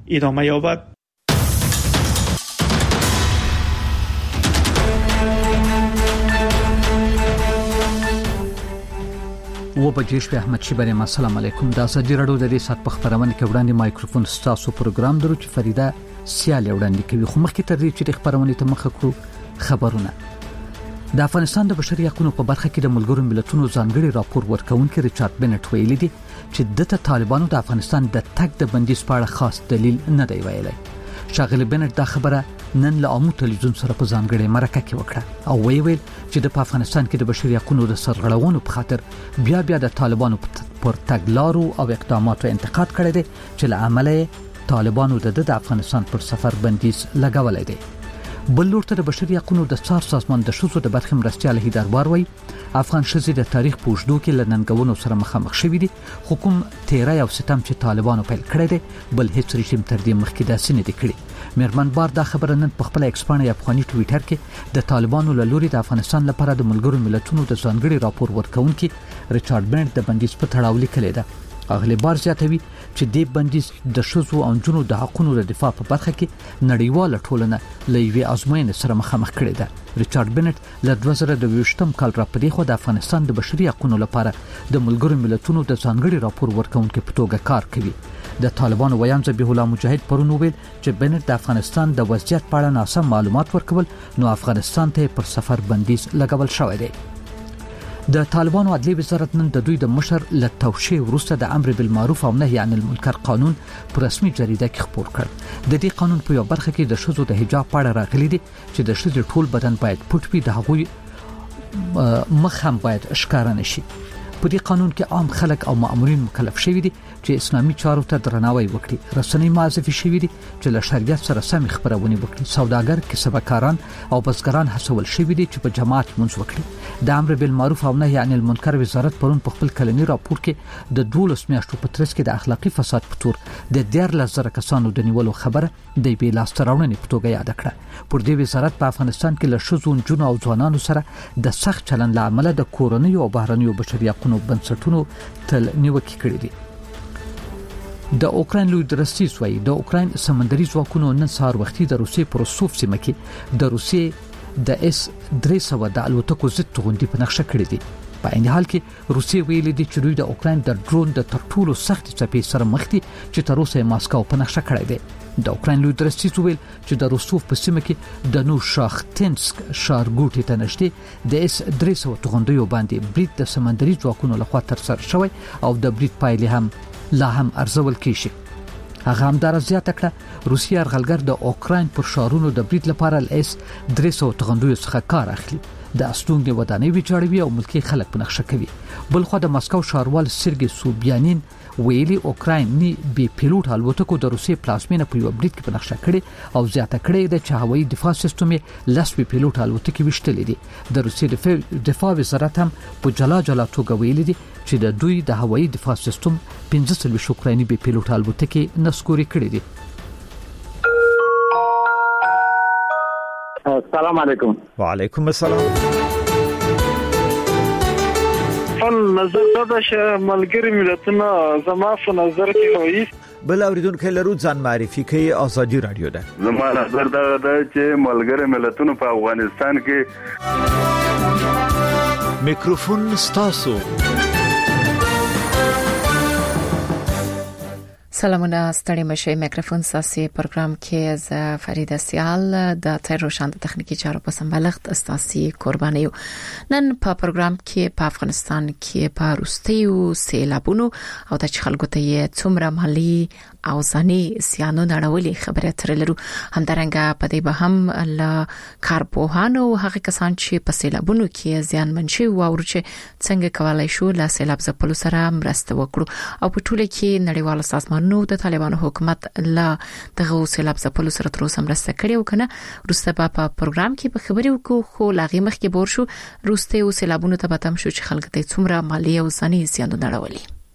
ادامه یابد. و بجیش په احمد شیبانی السلام علیکم. د ازادي رادیو د دې سات په خبرونه کې وړاندې مایکروفون ستاسو پروګرام درو چې فریده سیال وړاندې کوي. خو مخکې تر دې چې د خبرونه ته مخه کړو خبرونه. د افغانستان د بشري حقوقو په برخه کې د ملګرو ملتونو ځانګړي راپور ورکونکي ریچارډ بنټ ویلي دي چې د طالبانو د افغانستان د تګ د بندیز په اړه خاص دلیل نه دی ویلي. شاغلی بنټ دا خبره نن له عامو تلویزیون سره په ځانګړي مرکه کې وکړه او ویل چې د افغانستان کې د بشري حقوقو د سرغړونو په خاطر بیا د طالبانو پر تګلارو او اقداماتو انتقاد کړی دی چې له عمله طالبانو د افغانستان پر سفر بندیز لګولای دی. بل لور ته د بشري حقوقو د څار سازمان د شوزو د برخې مرستيال هیدربار وای افغان شذې د تاریخ په اوږدو کې لننګونو سره مخامخ شوې دي. حکوم 13 او ستم چې طالبانو پیل کړی دی بل هیڅ رژیم تر دې مخکې داسې نه دی کړی. میرمن بار دا خبره نن په خپل ایکسپانه افغاني ټویټر کې د طالبانو له لوري د افغانستان لپاره د ملګرو ملتونو د ځانګړي راپور ورکونکي ریچارډ بنټ د بندیز په تړاو لیکلی ده. اغلی بار زیاتوي چې د بندیز د شذو او جنو د حقوقو د دفاع په برخه کې نړیواله ټولنه لوي ازموینې سره مخامخ کړي ده. ریچارډ بنټ له 2022 کال را پدې خو د افغانستان د بشري حقوقو لپاره د ملګرو ملتونو د ځانګړي راپور ورکونکي په توګه کار کوي. د طالبانو ویان ذبیح الله مجاهد پرون ویل چې بنټ د افغانستان د وضعیت په اړه ناسم معلومات ورکول نو افغانستان ته پر سفر بندیز لګول شوی دی. د طالبانو عدلی وزارت نن د دوی د مشر له توشیح وروسته د امر بالمعروف او نهي عن المنکر قانون پر رسمي جریده کې خپور کړ. د دې قانون په یو برخه کې د شذو د حجاب په اړه راغلي دي چې د شذو ټول بدن باید پټ وي، د هغوی مخ هم باید ښکاره نشي. په دې قانون کې عام خلک او مامورین مکلف شوي دي چې اسلامي چارو ته درناوی وکړي. رسنۍ معرفي شوي دي چې له شریعت سره سم خبرونه وکړي. سوداګر، کسبکاران او بزګران هڅول شوي دي چې په جماعت منځ وکړي. د امر بالمعروف او نهي عن المنکر وزارت پرون په خپل کلنی راپور کې د 12 میاشتو په ترڅ کې د اخلاقی فساد په تور د 13,000 کسانو د نیولو خبره د بې لاس تراونې په توګه یاد کړه. پر دې وزارت په افغانستان کې له شذو جنو او ځوانانو سره د سخت چلند لامل د کورونی او بهرنیو بشري حقوقو بنسټونو تل نیوکه کړې دي. د اوکراین لوی درستیز وای د اوکراین سمندري ځواکونو نن سهار وختي د روسیې پر روسوف سیمه کې د روسیې د S-300 د الوتکو ضد توغندي په نقشه کړې دي. په عین حال کې روسیې ویلي دي چې دوی د اوکراین د ډرون د ترټولو سخت څپې سره مخ دي چې تر اوسه ماسکو په نقشه کړی دی. د اوکراین لوی درستیز ویل چې د روسوف په سیمه کې د نو شاختنسک ښارګوټي ته نشته د S-300 توغندیو باندې برید د سمندري ځواکونو لخوا ترسره شوی او د برید پایلې هم لا هم ارزول کیږي. هغه هم در زیاته کړه روسیه ارغلګر د اوکراین پر شارونو د برید لپاره S-300 توغندیو څخه کار اخلي. د استونګ ودانۍ ویجاړوي او ملکی خلک په نقشه کوي. بل خو د مسکو ښاروال سرګي سوبیانین ویلي اوکرایني بي پیلوټ الوتکو د روسیې پلازمینه په یو برید کې په نقشه کړي او زیاته کړي د هوایي دفاع سیستم لس بي پیلوټ الوتکې وشتلې دي. د روسیې دفاع وزارت هم په جلا توګه ویلي دي چې د دوی د هوایي دفاع سیستم 15 اوکرایني بي پیلوټ الوتکې نسکوري کړي دي. السلام علیکم. وعلیکم السلام. نظر دا چې ملګری ملتونه زما په نظر کې هوایي بل اوریدونکو لرو ځان معرفي کوي. ازادي رادیو ده. زما نظر دا چې ملګری ملتونه په افغانستان کې میکروفون ستاسو. سلامونه ستړي مشه. میکروفون ساسي پروګرام کې از فریده سیال د تیر روشن د تخنیکی چارو په سمبالښت استاسي قرباني. نن په پروګرام کې په افغانستان کې په روستیو سیلابونو او د خلکو ته څومره مالی او ځاني زیانونه اړولې خبره ترلرو. همدارنګه په دې به هم ل کارپوهانو هغه کسان چې په سیلابونو کې زیان منشي او ورچه څنګه کولای شو ل سیلاب ځپلو سره مرسته وکړو او په ټوله کې نړیوال سازمانونو د طالبانو حکومت لا دغه سیلاب ځپلو سره تر اوسه مرسته کړې او کنه. روسته په پروګرام کې په خبري وکړو خو لاغي مخ کې بور شو روسته او سیلابونو ته بتم شو چې خلک ته څومره مالی او ځاني زیانونه اړولې.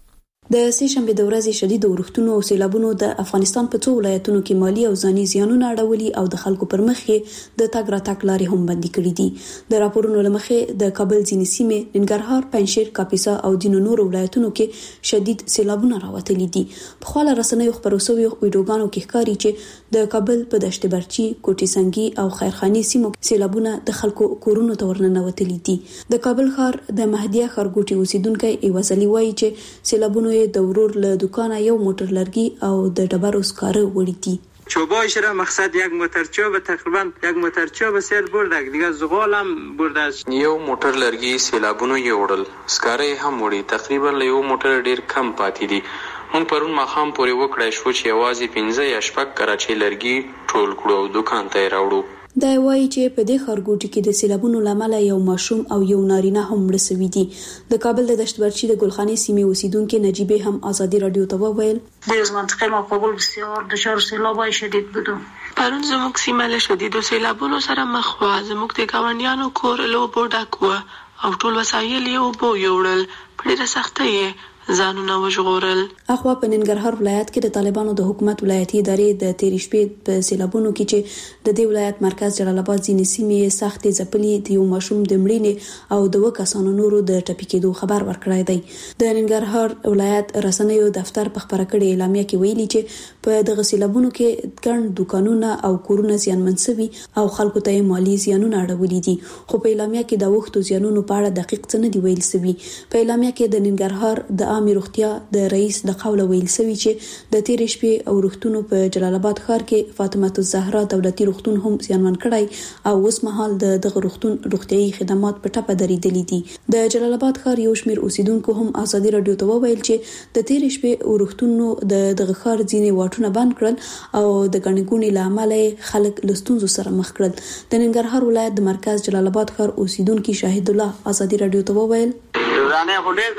د سې شنبه د ورځې شدید اورښتونو او سیلابونو د افغانستان په څو ولایتونو کې مالی او ځاني زیانونه اړولي او د خلکو پر مخ د تګ راتګ لارې هم بندي کړې دي. د راپورونو لمخې د کابل ځینې سیمې، ننګرهار، پنجشیر، کاپیسا او ځینو نورو ولایتونو کې شدید سیلابونه راوتلي دي. په خپل رسنیو خبرو شوی ویډیوګانو کې ښکاري چې د کابل په دشت برچی، کوټي سنگي او خیرخاني سیمو سیلابونه د خلکو کورونو ته ورننوتلي دي. د کابل ښار د مهدیه ښارګوټي اوسیدونکو ایوازلی وایي چې سیلابونه د ورور له دکانه یو موټر لرګي او د ډبرو سکاره وړي دي. چوبایش را مقصد یک موتر چوب تقریبا یک موتر چوب سیل برده دیگه زغال هم برده است. یو موټر لرګي سیلابونو یې وړل، سکاره هم وړي، تقریبا له یو موټر ډیر کم پاتې دي. مونږ پرون ماښام پورې وکړای شو چې یوازې 15 یا 16 کراچۍ لرګي ټول کړو او دکان ته یې راوړو. دا وایي چې په دې ښارګوټي کې د سیلابونو لامل یو ماشوم او یو نارینه هم مړ شوي دي. د کابل د دشت برچی د ګلخاني سیمې اوسیدونکو نجیبه هم آزادی رادیو ته وویل از منطقه ما قبول بسیار دچار سیلابای شدید بودو. پرون زموږ سیمه له شدیدو سیلابونو سره مخ وه. زموږ د ګاونډیانو کور له اوبو ډک وه او ټول وسایل یې اوبو یوړل. په ډېره سختۍ یې ځانونه وژغورل. اخوا په ننګرهار ولایت کې د طالبانو د حکومت ولایتي ادارې د تیرې شپې په سیلابونو کې چې د دې ولایت مرکز جلال آباد ځینې سیمې سختې ځپلي د یو ماشوم د مړینې او د 2 کسانو نورو د ټپي کېدو خبر ورکړی دی. د ننګرهار ولایت رسنیو دفتر په خبره کړې اعلامیه کې ویلي چې په دغه سیلابونو کې ګڼ دکانونه او کورونه زیانمن شوي او خلکو ته مالی زیانونه اړولي دي. خو په اعلامیه کې د وختو زیانونو په اړه دقیق څه نه دی ویل شوی. په اعلامیه کې د ننګرهار د عامه روغتیا د رئیس د قوله ویل شوی چې د تیرې شپې او روغتونو په جلال آباد ښار کې فاطمه الزهرا دولتي روغتون هم زیانمن کړی او اوس مهال دغه روغتون روغتيایي خدمات په ټپه درېدلي دي. د جلال آباد ښار یو شمېر اوسیدونکو هم آزادي رادیو ته وویل چې د تیرې شپې او روغتونو دغه ښار ځینې واټونه بند کړل او د ګڼګونې لامل خلک له ستونزو سره مخ کړل. د ننګرهار ولایت د مرکز جلال آباد ښار اوسیدونکو شاهد الله آزادي رادیو ته وویل رانه خډې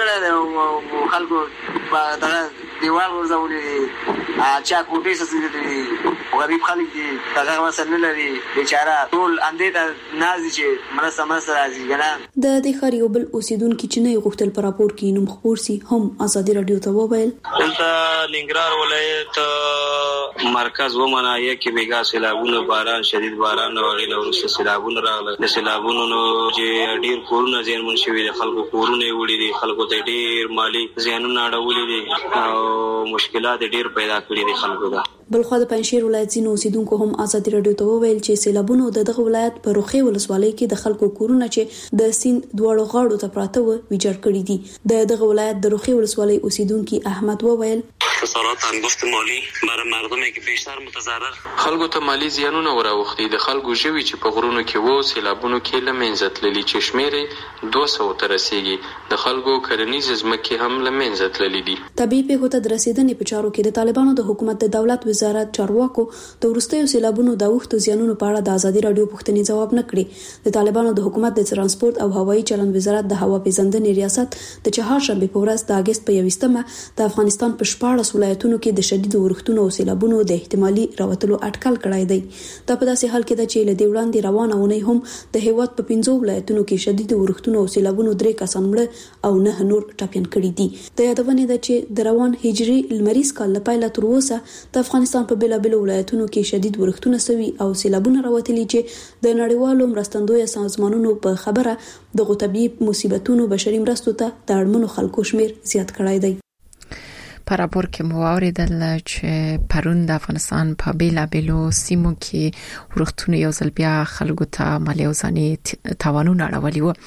کړه خلکو دغه دیوال ورځولې چا کوټې سره غریب خلک دي دغه مسله لري بیچاره ټول اندې ته نازي چې مرسته راځي کنه. د دې ښار یو بل اوسیدونکو چې نه غوښتل پر راپور کې نوم خبر سي هم آزادي رادیو ته وویل دلته ننګرهار ولایت مرکز ومنه کې بیګا سیلابونه باران شدید باران او غیله ورسره سیلابونه راغله. د سیلابونو چې ډیر کورونه زیانمن شوي دي، خلکو کورونه وړي دي، خلکو ته ډیر مالی زیانونه اړولي دي او مشکلات ډیر پیدا کړي دي خلکو ته. بلخو د پنجشیر ولایت ځینو اوسیدونکو هم آزادي رادیو ته وویل چې سیلابونو دغه ولایت په روخي ولسوالۍ کې د خلکو کورونه چې د سیند دواړو غاړو ته پراته و ویجاړ کړي دي. دغه ولایت د روخي ولسوالۍ اوسیدونکو احمد وویل خسارات انگشت مالی برای مردمی که بیشتر متضرر خلکو ته مالی زیانونه وراوښتي. د خلکو ژوي چې په غرونو کې وو سیلابونو کې لمنځه تللي چې شمېر 200 ته رسیږي. د خلکو کرنیز ځمکې هم لمنځه تللي دي. طبيعي پیښو ته د رسیدنې په چارو کې د طالبانو د حکومت د دولت وزارت چارواکو د ورستیو سیلابونو د وختو زیانونو په اړه د آزادي رادیو پوښتنې جواب نه کړي. د طالبانو د حکومت د ترانسپورت او هوایي چلند وزارت د هوا پیژندنې ریاست د چهارشنبه په ورځ د اگست په 21مه د افغانستان په 14 ولایتونو کې د شدید اورښتونو او سیلابونو د احتمالي راوتلو اټکل کړی دی. دا په داسې حال کې ده چې له دې وړاندې روانه ونې هم د هیواد په 15 ولایتونو کې شدید اورښتونو او سیلابونو 3 کسان مړه او 9 نور ټپيان کړي دي. د یادونه ده چې د روان هجري لمریز کال لپاره تر اوسه د افغانستان په بیلابیلو ولایتونو کې شدید اورښتونه سوي او سیلابونه راوتلي چې د نړیوالو مرستندوی سازمانونو په خبره د طبيعي مصیبتونو بشري مرستو ته د اړمنو خلکو شمیر زیات کړای دی. په راپور کې مو اوریدل چې پرون د افغانستان په بیلابیلو سیمو کې ورښتونه یو ځل بیا خلکو ته مالی او ځاني تاوانونه اړولي وو.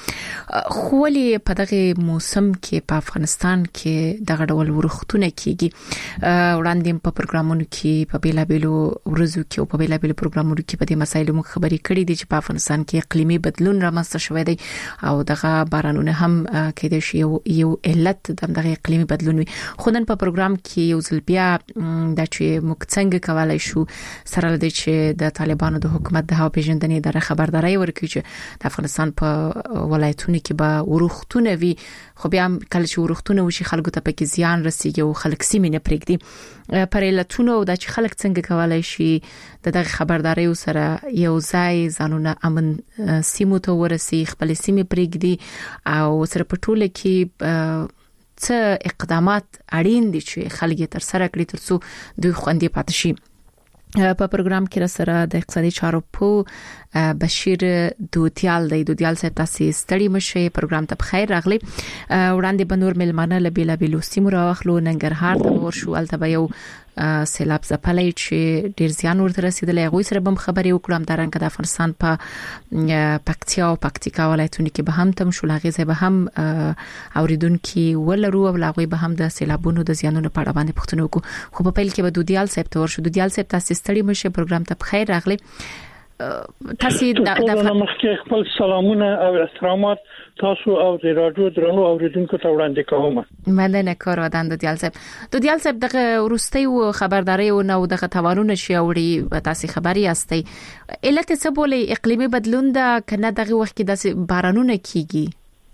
خو ولې په دغه موسم کې په افغانستان کې دغه ډول ورښتونه کیږي؟ وړاندې په پروګرامونو کې په بیلابیلو ورځو کې او په بیلابیلو پروګرامونو کې په دې مسایلو موږ خبرې کړې دي چې په افغانستان کې اقلیمي بدلون رامنځته شوی دی او دغه بارانونه هم کېدای شي یو علت دغه اقلیمي بدلون وي. خو نن په پروګرام کې یو ځل بیا د چې موږ څنګه کولای شو سره لدی چې د طالبانو د حکومت د هوا پیژندنې اداره خبرداري ورکړي چې د افغانستان په ولایتونو کې به ورښتونه وي، خو بیا کله چې ورښتونه وشي خلکو ته پکې زیان رسیږي او خلک سیمه نه پرېږدي. پر علتونو د چې خلک څنګه کولای شي دغه خبرداري سره یو ځای ځانونه امن سیمو ته ورسي، خپل سیمه پرېږدي او سره په ټوله کې څه اقدامات اړین دي چې خلک تر سره کړي ترڅو دوی خوندې پاتې شي. په پروګرام کې را سره د اقتصادي چارو په بشیر دوتیال صاحب تاسو ستړي مشه پروګرام ته بخیر راغلی. وړاندې بنور ملمانه لبیلا بیلوستی مراخلو ننګرهار ته ورشو الته یو سیلاب زپلای چې ډیر زیان ورته رسیدلې. غوي سره بم خبري وکړم درنګ د افغانستان په پکتیا او پکتیکا ولایتونو کې به هم تم شولغه زې به هم اوریدونکو ولرو او لاغوي به هم د سیلابونو د زیانونو په اړه باندې پوښتنه وکړو. خو په پیل کې به دوتیال صاحب ته ورشو. دوتیال صاحب تاسو ستړي مشه پروګرام ته بخیر راغلی. تاسو د مخکې خپل سلامونه او احترامات تاسو او د رادیو درنو اوریدونکو ته وړاندې کوم. مننه کار ودان دوتیال صاحب. دوتیال صاحب دغه ورستي او خبرداري او نو دغه توانونه شي اوړي تاسو خبري یاستئ. علت څه بولې اقلیمي بدلون دا کنه دغه وخت کې د بارانونه کیږي؟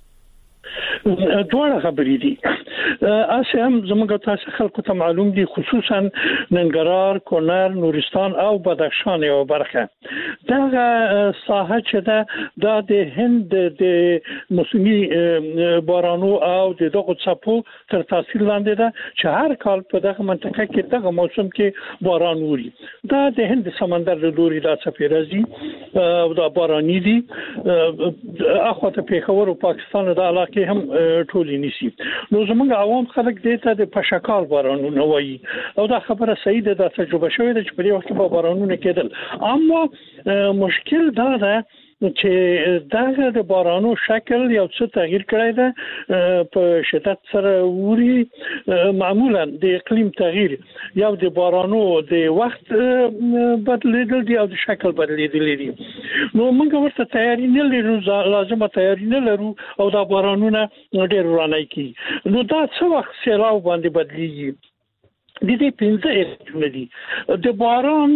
دوه خبرې دي. اسه هم زموږ تاسو خلکو ته معلوم دي خصوصا ننګرهار، کونړ، نورستان او بدخشان یو برخه. دغه ساحه چې د هند د موسمي بارانو او دغه څپو تر تاثیر لاندې ده چې هر کال په دغه منطقه کې دغه موسم کې باران ووري. دا د هند سمندر د لوري د څپې راځي او د باراني دي. اخوته پیښور او پاکستان د علاقې هم ټولې نشي. نو زموږ عوام خلک دې ته د پشکال بارانونه وایي او دا خبره صحیح ده. دا تجربه شوې ده چې په دې وخت کې بارانونه کېدل. اما مشکل دا ده چې دغه د بارانو شکل یو څه تغییر کړی ده په شدت سره ووري. معمولا د اقلیم تغییر یو د بارانو د وخت بدلیدل دی او د شکل بدلیدل دي. نو موږ ورته تیاری نه لرو، لازمه تیاری نه لرو او دا بارانونه ډېر ورانه کی. نو دا څه وخت سیلاب باندې بدلیږي. د دې 15 علتونه دي. د باران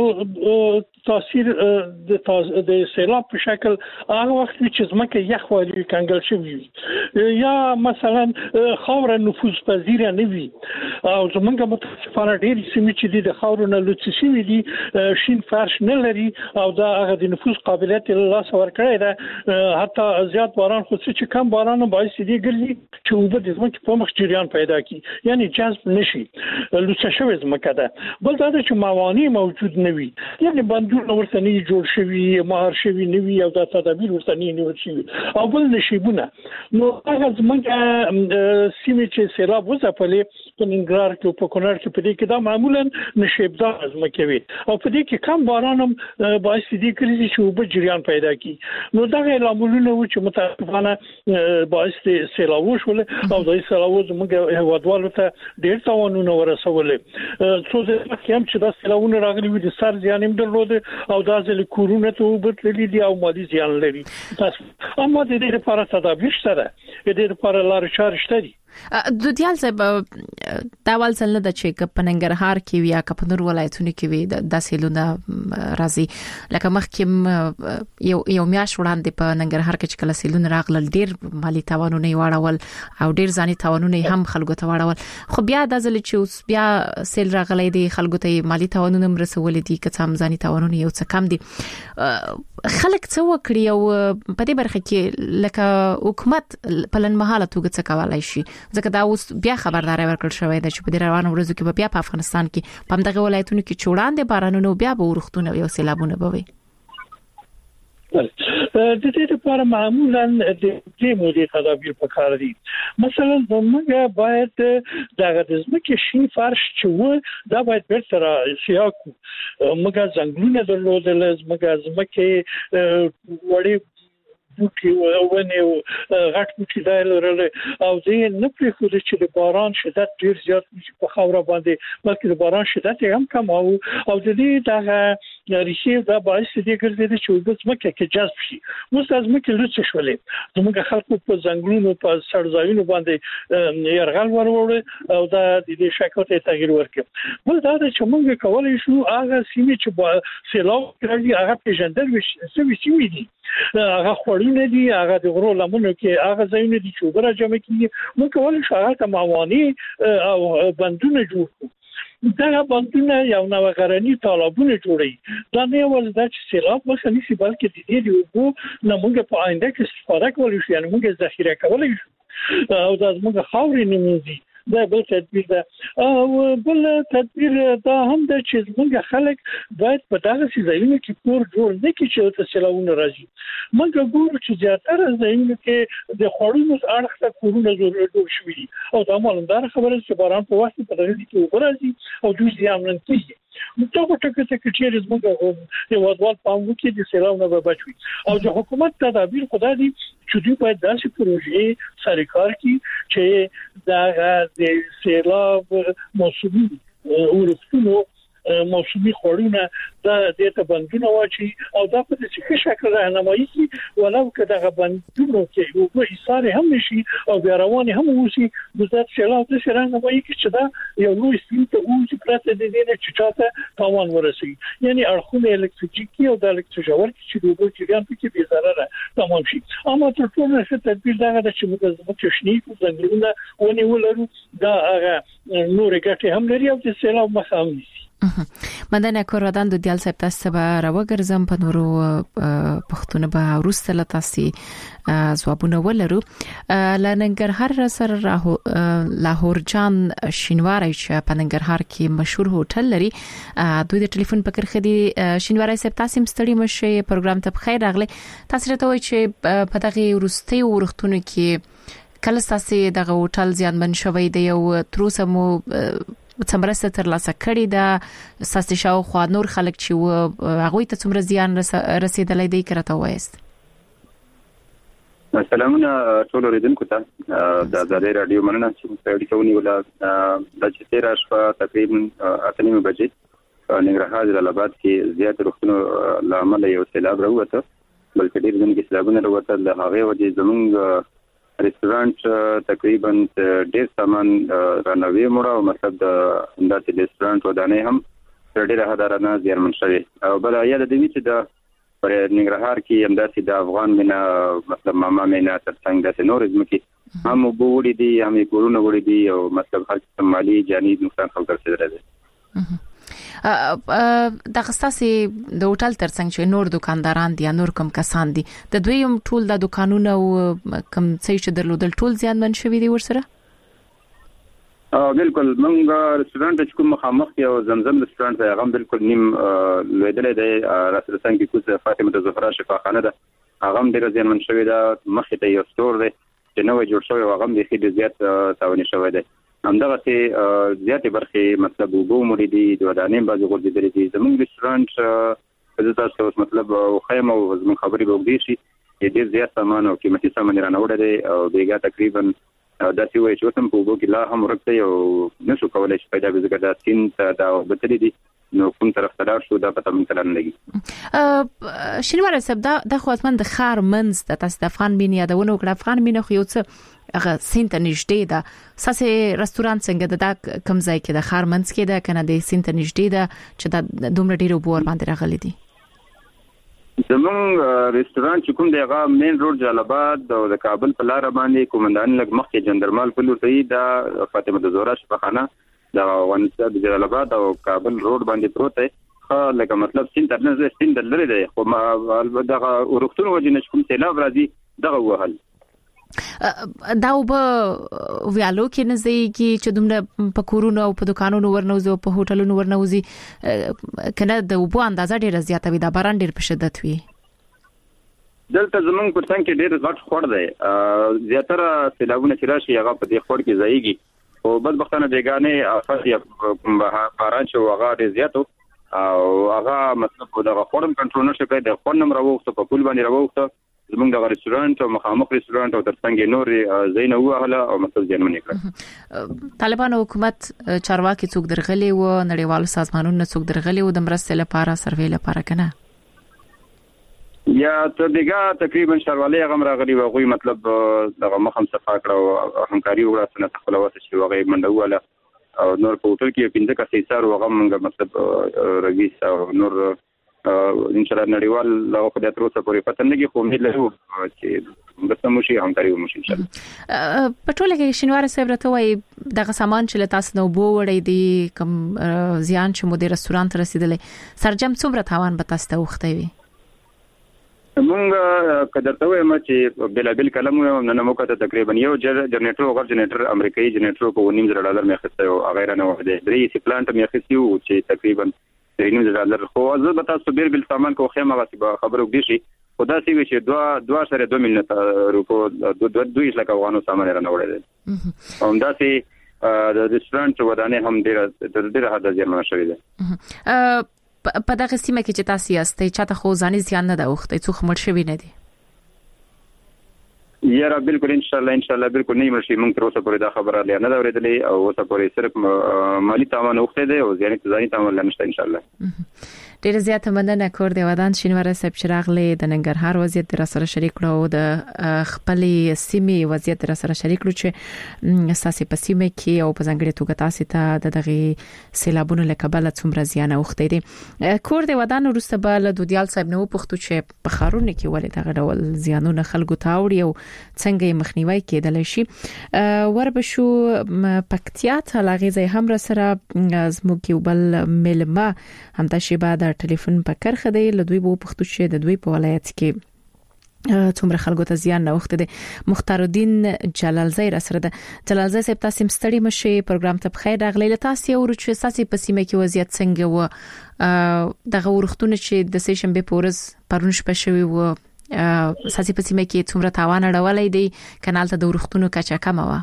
تاثیر د سیلاب په شکل هغه وخت چې ځمکه یخ والی کنګل شوی یا مثلا خاور نفوذ پذیر نه وي او زمونږ متاسفانه ډېر سیمې چې د خاور نه لوڅ شوی دي شین فرش نه لري او دا هغه د نفوذ قابلیت له لاس ورکړی ده. حتی زیات باران خو چې کم باران باعث دي ګرځي چې اوبه د ځمکې په مخ جریان پیدا کړي یعنی جذب نشي لوڅ شوی ځمکه ده. بل دا چې موانع موجود نه وي یعنی بندونه ورته نه جوړ شوی مهار شوی نه وي او دا تدابیر ورته نه نیول شوی او بل نشيبونه. نو هغه ځمکه سیمه چې سیلاب وځپلې په ننګرهار کې په کونړ کې په دې کې دا معمولا نشيبدار ځمکه وي او په دې کې کم باران هم باعث دي کړي چې اوبه جریان پیدا کړي. نو دا لاملونه و چې متاسفانه باعث دي سیلاب وشول او د سیلاب زموږ هوادوالو ته ډېر تاوانونه ورسولې. څو ځله هم چې دا سیلابونه راغلي وي د سر زیان هم درلود او دا ځل کورونه ته وبتلې دي او مالي زیان لري. اما د دې لپاره تدابیر شته، د دې لپاره لارې چارې شته دي. دوتیال صاحب دا ول څه نه د چې په ننګرهار کې وي یا په نور ولایتونو کې وي د سیلونه راځي لکه مخکې یو میاش وړاندې په ننګرهار کې چې کله سیلونه راغلل ډیر مالی تاوانونه واړول او ډیر ځاني تاوانونه هم خلکو ته واړول. خو بیا د ځل چې اوس بیا سیل راغلي دي خلکو ته مالی تاوانونه مرسول دي که هم ځاني تاوانونه یو څه کم دي. خلک څه وکړي او په دې برخه کې لکه حکومت په لنمحاله توګه څه کولای شي ځکه دا اوس بیا خبرداري ورکړل شوې ده چې په دې روانو ورځو کې بیا په افغانستان کې په دغه ولایتونو کې چوړاندې بارانونه بیا به ورختونه یو سیلابونه به وي. د دې لپاره معمولا د دې مودې تدابیر پکار دي. مثلا موږ باید د ځمکې شین فرش چې دا باید بیرته سیاکو موږ څنګه درلودل ځمکې وړي بوټي ونه غټ بوټي دایلرل او دې نه پرې خو چې د باران شدت ډیر زیات په خاور باندې بلکې د باران شدت هم کم او د دې دغه ریشي دا باعث دي ګرځي چې د ځمکې کې جذب شي. اوس د ځمکې لوڅ شولې زموږ خلکو په ځنګلونو په سړځایونو باندې يرغل وروړ او دا د دې شکل ته تغییر ورکړ. بل دا چې موږ کولای شو هغه سیمې چې سیلاب راځي هغه پیژندل وشي دي هغه خورونه دي هغه د غرو لمنو کې هغه ځایونه دي چې وګړه جمع کیږي موږ کولای شو هغه موانع او بندونه جوړ کړو. دا بندونه یو نو غرنی طالبونه جوړي. دا نه یوازې د سیلاب مخه نیسي بلکې د دې یو نه موږ په آینده کې استفاده کولای شو یعنی موږ ذخیره کولای شو. او د زموږ خاورې نموزي دا بل تدبیر ده او بل تدبیر دا هم د چې موږ خلک باید په دغه ځایونو کې کور جوړ نه کړي چې د سیلابونو راځي. موږ ګورو چې زیاتره ځایونو کې د خړونو اړخ ته کورونه جوړ شوي دي او دا مالندار خبره چې باران په وخت په دغه کې وګرځي او دوی ځامن کیږي. نو څنګه ټکه چې زموږ یو ځوال پام وکړي د سیلاب نه بچوي او د حکومت تدابیر خدای دې چې دوی باید داسې پروژې سره کار کړي چې د سیلاب موسمي ورستونو موسمي خورونه د دې ته بندونه واچي او دا په څه شکل راهنمایي کوي ولو که دا بندونه چې یو حصار هم نشي او بیا روان هم وسی د سیلاب د راهنمایي کوي چې دا یو لوی سیم ته اوسې پراته د دې نه چې چاته تاوان ورسي یعنی اړخونه الکتریکي او د الکتروژور چې د اوبو جریان پکې به ضرر تمام شي. اما تر ټولو ښه تدبیر دا ده چې موږ زموږ تشنیک څنګه ونیولو دا هغه نور ګټه هم لري او د سیلاب مخه هم نیسي. مدنه کوردان د دیال سپ تاسو به راوګرځم په نورو پښتون به ورسته لتاسي ځوابونه ولرو. لننګرهار سره لاهور جان شینواری چې په ننګرهار کې مشهور هوټل لري دوی د ټلیفون په کرخه دي. شینواری سپ تاسو مستړي مشه پروګرام ته بخیر راغله. تاسو راته وایي چې په دغه ورستي ورختونه کې کله تاسو دغه هوټل زیانمن شوی دی او تروسه مو څومره تر لاسه کړی دا ساسي شاو خو نور خلک چې هغه ته څومره زیان رسیدلې دی کرته وایست. سلامونه ټول اوریدونکو ته د ازادي رادیو مننه چې مستقلی کوي ولا د چې تیر شپه تقریبا 8:30 بجې ننګرهار جلالاباد کې زیات روغتونو لامل یو سیلاب راوته بلکې ډیر ځینې سیلابونه راوته د هغه وجې زمونږ ریسټورانټ تقریبا ډیر سامان رانوي مړه او مطلب د اندازې ریسټورانټ ودانې هم ډیره هدارانه زیانمن شوی او بل یا د دې چې د پر ننګرهار کې اندازې د افغان مینا مطلب ماما مینا ترڅنګ د نورزم کې هم وګوري دي هم کورونه وګوري دي او مطلب خلک مالی جاني نقصان خلک رسیدل دي. د غستاسي د هوټل ترڅنګ چې نور دکانداران دي نور کوم کسان دي د دویم ټول د دکانونو کوم څه چې درلودل ټول زیانمن شوی دي ورسره. بالکل موږ ریسټورانټ چې کوم مخامخ یو زمزم ریسټورانټ دی هغه بالکل نیم لویدل دی رسرسنګ کې کوڅه فاطمه زهرا شفاخانه ده هغه ډیر زیانمن شوی ده مخې ته یو سٹور دی چې نو جوړ شوی هغه د خېد زیات تاوان شوی دی همدغه ته زیاتې برخې مطلب وګو مریدي د ودانې بازو ګرځېدلې دي زموږ ریسټورانټ په تاسو مطلب خیمه او زموږ خبرې وګدي شي ډېر زیات سامان او قیمتي سامان رانوړل دي او بیګه تقریبا دا سی وای چې تم په وګو کې لا هم ورته یو نشو کولای چې پیدا به زګدا سین ته دا وبتلې دي نو کوم طرف ته لاړ شو دا پته مونږ تلل لګي. شینوار صاحب د خواتمن د خار منځ د تاسو د افغان بین یادونه وکړه افغان بین خو یو څه هغه سینت نږدې ده ساسه رستورانت څنګه د کم ځای کې د خار منځ کې ده کنه د سینت نږدې ده چې د دومره ډیرو بور باندې راغلي دي. زمونږ ریسټورانټ چې کوم دی هغه مین روډ جلالاباد او د کابل په لار باندې کومندان لګ مخکې جندرمال په لور ته دا فاطمه زهرا شفاخانه د افغانستان د جلالاباد او کابل روډ باندې پروت دی خو لکه مطلب سین تر نه سین دلری دی خو دغه ورختون وجه نشم سیلاب راځي دغه وهل دا وب ویالو کې نه زیږي چې دومره په کورونو او په دکانونو ورنوځي او په هوټلونو ورنوځي کنه د وبو اندازه ډیره زیاته وي دا باران ډیر په شدت وي. دلته زمونږ په څنګه کې ډیر غټ خور دی زیاتره سیلابونه چې راشي هغه په دې خور کې ځایږي او بدبختانه بیگانه افات یا باران چې هغه ډیر زیاتو او هغه مطلب دا خورم کنټرول نشي کېدای د خور نمبر راوخته په پول باندې راوخته زمونږ د ریسټورانټ او مخامخ ریسټورانټ او ترڅنګ نور زینو وهله او مطلب ځانمنې کړ. طالبان حکومت چارواکي څوک درغلي و نړیوالو سازمانونو څوک درغلي و د مرستې لپاره سروې لپاره کنه یا ته دغه تقریبا شروالې غم راغلي و غوي مطلب دغه مخم صفا کړو او همکاري وکړه سنت خپلوات چې وغه منډواله او نور په هوټل کې پنځه کسې سار وغه مطلب رئیس او نور ان شاء الله نړیوال له په دې تر پورې پته نه کې خو امید لرو چې د سموشي همکاري ومشي ان شاء الله. پټول کې شینوار صاحب راته وای دغه سامان چې تاسو نو بو وړي دي کوم زیان چې مو د رستورانت رسیدلې سرجم څومره تاوان به تاسو ته وخته وي. مونږ کدرته وایم چې بلابل کلم نن موږ ته تقریبا یو جنریټر او غیر جنریټر امریکایي جنریټر په $1.5 مې خسته او غیر نه وده درې سی پلانټ مې خسته او چې تقریبا $3.5 خو زه به تاسو بل سامان کو خیمه غصب خبرو دي شي خدا سي وي چې 2 مليون روپو 2 لک افغانو سامان نه وړل او دا سي د ریسټورانټ ودانې هم ډېر حد زیان شوی ده په دغه سیمه کې چې تاسو یاستئ چاته خو ځاني زیان نه ده وخت څو خمر شوی نه دي یاره بالکل ان شاء الله بالکل نه مرشي مونږ تر اوسه پورې دا خبره نه دا ورېدلې او اوسه پورې صرف مالی تاوان وخت دی او ځاني تاوان لنشته ان شاء الله ډېر زیات مننه کور دی ودان شینواره صاحب چراغلي د ننګرهار وضعیت در سره شریک کړو د خپلې سیمې وضعیت در سره شریک کړو چې اساسي په سیمه کې او په ځانګړي توګه تاسو ته دغه سیلابونو لکبل څومره زیان اوخته دي کور دی ودان وروسته بل دودیال صاحب نو پختو چې په خارونه کې ولې دغه ډول زیانونه خلکو ته وړي او څنګه یې مخنیوي کېدل شي وربشو پکتیا ته لاغې هم را سره زموږ یو بل ملما هم د شیبا د ټلیفون په کرخه دی لدوی بو پختو چې د دوی په ولایت کې څومره خلکو ته زیان نه وخت دي مختار الدین جلالزی را سره ده جلالزی صاحب تاسو مستړی مشي پروګرام ته بخیر راغلی تاسو او چې اساسي په سیمه کې وضعیت څنګه و دغه ورختونه چې د سې شنبه پورز پرون شپه شوی و اساسي په سیمه کې څومره تاوان اړولای دی کانال ته د ورختونو کچا کم و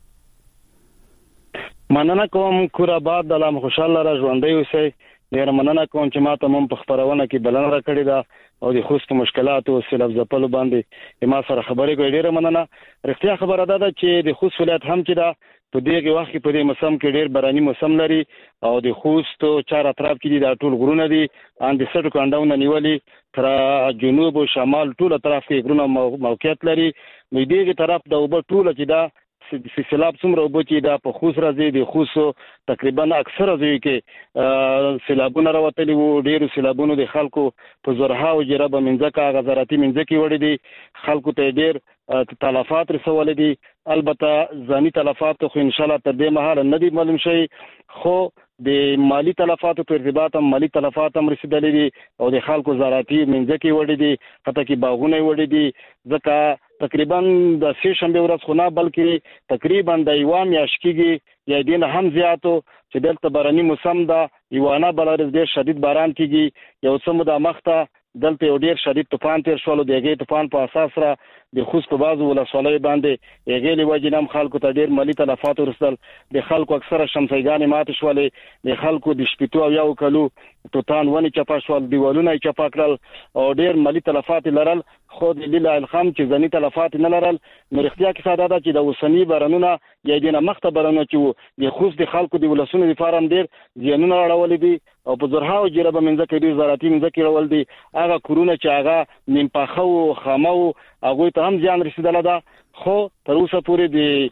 مننه کوم کور آباد د لام خوشاله را ژوندۍ اوسئ ډیر مننه کوم چې ماته مم په خبرونه کې بلنه راکړی دا او د خوست مشکلات او سیلاب ځپلو باندې ما سره خبرې کوي ډیر مننه رښتیا خبره ده چې د خوست ولایت هم چې دا په دغه وخت په دې موسم کې ډیر باراني موسم لري او د خوست چار اطراف کې د ټول غرونه دي ان د سټو کانداونه نیولې تر جنوب او شمال ټول اطراف کې غرونه موقعیت لري نو دغه طرف د وب ټول چې دا سیلاب څومره وبچې دا په خوست راځي د خوست تقریبا اکثره ځای کې سیلابونه راوتلي وو ډیرو سیلابونو د خلکو په زرها او جربه منځکه غزارتي منځکه وړي دي خلکو ته ډیر تلفات رسول دي البته ځاني تلفات خو ان شاء الله تر دې مهال نه دي معلوم شي خو د مالی تلفات په ارتباط هم مالی تلفات هم رسیدلې دي او د خلکو زراعتي منځکه وړي دي حتی کې باغونه وړي دي ځکه تقریبا د سې شنبه ورځ خو نه بلکې تقریبا د ایوام یاشکیږي یا دین هم زیاتو چې دلته باراني موسم دا ایوانه بلارز ډیر شدید باران کیږي یو څه د مخته دلته یو ډیر شدید طوفان تیر شول دغه طوفان په اساس را د خوست په بازو ولسوالۍ باندې یغې لوجنام خلکو ته ډیر مالی تلفات ورسل د خلکو اکثره شمسیګانې مات شولې د خلکو د شپټو او یو کلو توتان ونی چپا شول دیوالونه چپا کړل او ډیر مالی تلفات لرل خو د لیل الخام چې ځنی تلفات نه لرل نو اختیار کې ساده ده چې د وسنی برانونه یا دینه مخته برانونه چې د خوست د خلکو د ولسونو د فارم ډیر زیانونه راولې دي او په زرها او جربه منځکه ډیر زراعتي منځکه راول دي هغه کورونه چې هغه نیمپاخه او خامو هغه ته هم زیان رسیدله ده خو تر اوسه پورې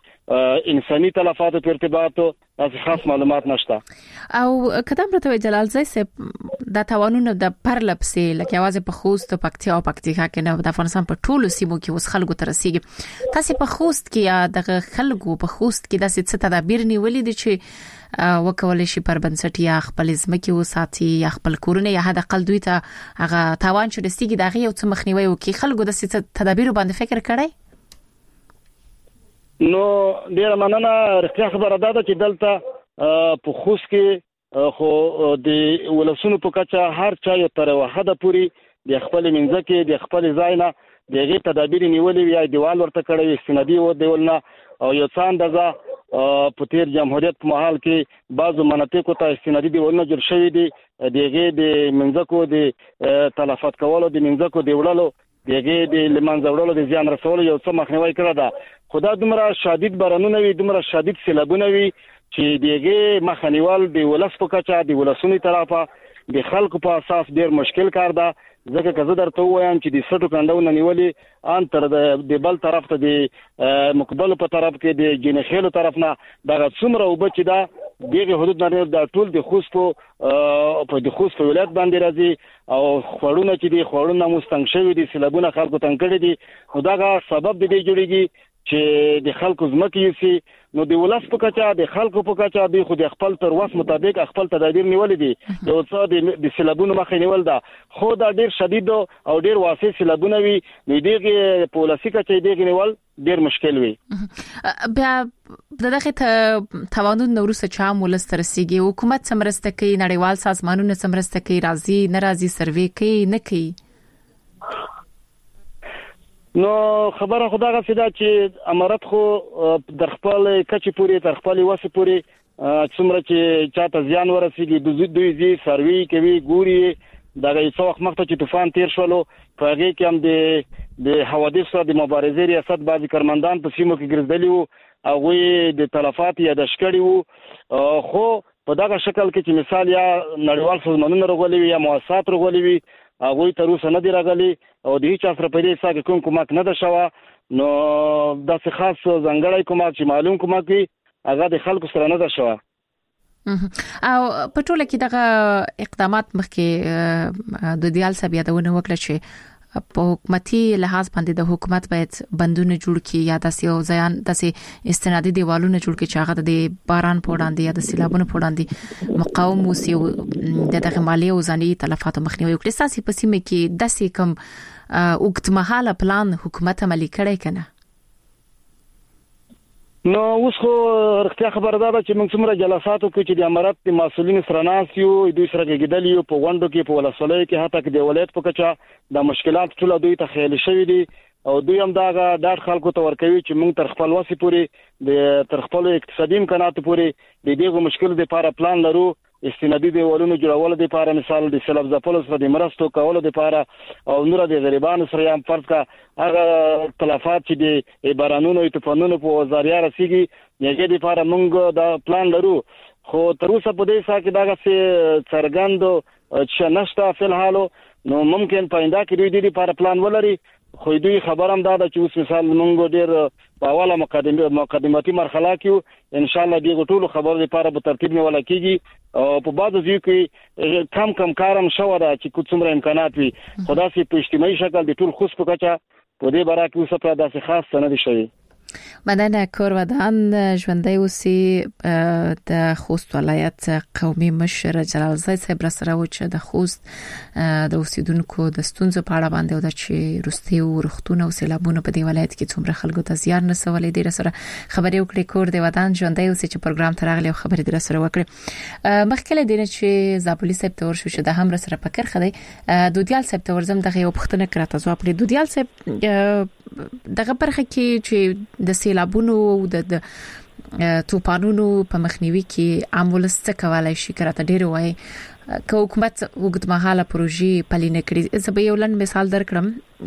د انساني تلفاتو په ارتباط تاسو خاص معلومات نشته او کدام راته جلالزی صاحب د توانونو د پرلپسې لکه आवाज په خوست پکتیا او پکتیکا کې نه د افغانستان په ټولو سیمو کې اوس خلکو ته رسیږي تاسو په خوست کې یا د خلکو په خوست کې د څه تدابیر نیولې دي چې وکول شي پر بنسټ یا خپل ځمکې وساتي یا خپل کورونه یا حد اقل دوی ته هغه توان چې رسیږي دغه یو څه مخنیوي وکړي خلکو د څه تدابیر باندې فکر کړی نو ډیر مننه رښتیا خبره ده چې دلته په خوست کې خو د ولسونو په کچه هر چا یو تر وحده پوری د خپل منځکه د خپل ځاینا دغه تدابیر نیولې یا دیوال ورته کړی استنادي و دیولنا او یو څان دغه په تیر جمهوریت په محل کې بعضو مناطقو ته استنادي دیولونه جوړ شوی دي دغه د منځکو د تلفات کولو د منځکو دیوللو دغه د لمن زوړلو د زیان رسولو یو څه مخنیوي کړی دا خدا دومره شدید بارانونه وي دومره شدید سیلابونه وي چې دغه مخنیوال د ولس په کچه د ولسونی طرفه د خلکو په اساس ډیر مشکل کار ده ځکه که زه درته وایم چې د سټو کانداونه نیولې ان تر د بل طرف ته د مقبل په طرف کې د جنخېلو طرف نه دغه څومره وبچ ده دغه حدود نه د ټول د خوست په د خوست ولایت باندې راځي او خوړونه چې دي خوړونه مستنګ شوی دي سیلابونه خلکو تنګ کړي دي نو دغه سبب د دې جوړیږي چې د خلکو ځمکې یوسي نو د ولس په کچا د خلکو په کچا د خو د خپل تر وس مطابق خپل تدابیر نیول دي یو څه د سیلابونو مخه نیول ده خو دا ډیر شدید او ډیر واسع سیلابونه وي نو دغه پالیسي کچا دغه نیول ډیر مشکل وي بیا دغه توانون نورسه چا مولست رسیږي حکومت سمرسته کوي نړیوال سازمانونه سمرسته کوي راځي ناراضي سروې کوي نه کوي نو خبره خدای غسیدا چې امارت خو در خپل کچې پوری تر خپل وسه پوری څومره چې چاته زیان ورسیږي دوی زی سروي کوي ګوري دغه څو وخت مخته چې طوفان تیر شولو په هغه کې هم د حوادث د مبارزې ریاست بعضی کارمندان په سیمو کې ګرځېدلی وو او د تلفات یا د شکړې وو خو په دغه شکل کې چې مثال یا نړیوال سازمانونه راغلي یا مؤسسات راغلي وي هغه تر اوسه نه دی راغلي او د هیڅ اثر په دې ساګه کوم کومک نه ده شوه نو د څه خاص ځنګړی کومک چې معلوم کومک وي هغه د خلکو سره نه ده شوه او په ټوله کې دغه اقدامات مخکې د دیال صاحب یادونه وکړه چې په حکومتي لحاظ باندې د حکومت باید بندونه جوړ کړي یا داسې ځایان داسې استنادي دیوالونه جوړ کړي چې هغه د باران په وړاندې یا د سیلابونو په وړاندې مقاوم اوسي د دغه مالی او ځاني تلفاتو مخنیوي وکړي ساسي په سیمه کې داسې کوم اوږدمهاله پلان حکومت عملي کړی کنه نو اوس خو رښتیا خبره ده چې موږ څومره جلساتو کې چې د امارت د مسولین سره ناس یو دوی سره کېدل یو په غونډو کې په ولسوالۍ کې حتی کې د ولایت په کچا د مشکلات ټول دوی ته خیال شوی دي او دوی هم دا ډاډ خلکو ته ورکوي چې موږ تر خپل وسې پورې تر خپل اقتصادي امکاناتو پورې د دغه مشکل لپاره پلان لرو استنادي دیوالونو جوړول د لپاره مثال د سیلاب ځپلو سره د مرستو کولو لپاره او نور د غریبانو سره هم فرض کا هغه تلفات چې د بارانونو او طوفانونو په ذریعہ رسیږي یغه د لپاره موږ دا پلان لرو خو تر اوسه په دې ساکه داغه څه څرګندو چې نشته فلحال نو ممکن پاینده کې دوی د لپاره پلان ولري خو دوی خبرم دا چې اوس مثال موږ ډیر په اوله مقدماتي مرحله کې ان شاء الله دغه ټول خبرو لپاره په ترتیب نیول کیږي او په بعضو ځایو کې کم کارم شوه دا چې څومره امکانات وي خدا سي په اجتماعي شکل د ټول خصوص په کچا په دې باره کې اوس په داسې خاص نه دي شوی مننه کورودان ژوندۍ اوسې د خوست ولایت قومي مشر جلال زای صاحب سره و چې د خوست د اوسیدونکو د ستونزو په اړه باندې او د چې روستي او رختونه او سیلابونه په دې ولایت کې څومره خلکو ته زیان رسولې دي سره خبرې وکړې کور د ودان ژوندۍ اوسې چې پروګرام ترغلي او خبرې در سره وکړې مخکله دینه چې زابلی صاحب تور شو چې د هم سره فکر خدي دودیال صاحب تور زم دغه یو پښتنه کړه تاسو خپل دودیال صاحب دغه برخه کې چې د سیلابونو او د طوفانونو په مخنیوي کې عامولسته کولای شي کړه ډیر وای که حکومت وګړمحاله پروژې پلي کړي زه به یو لن مثال درکړم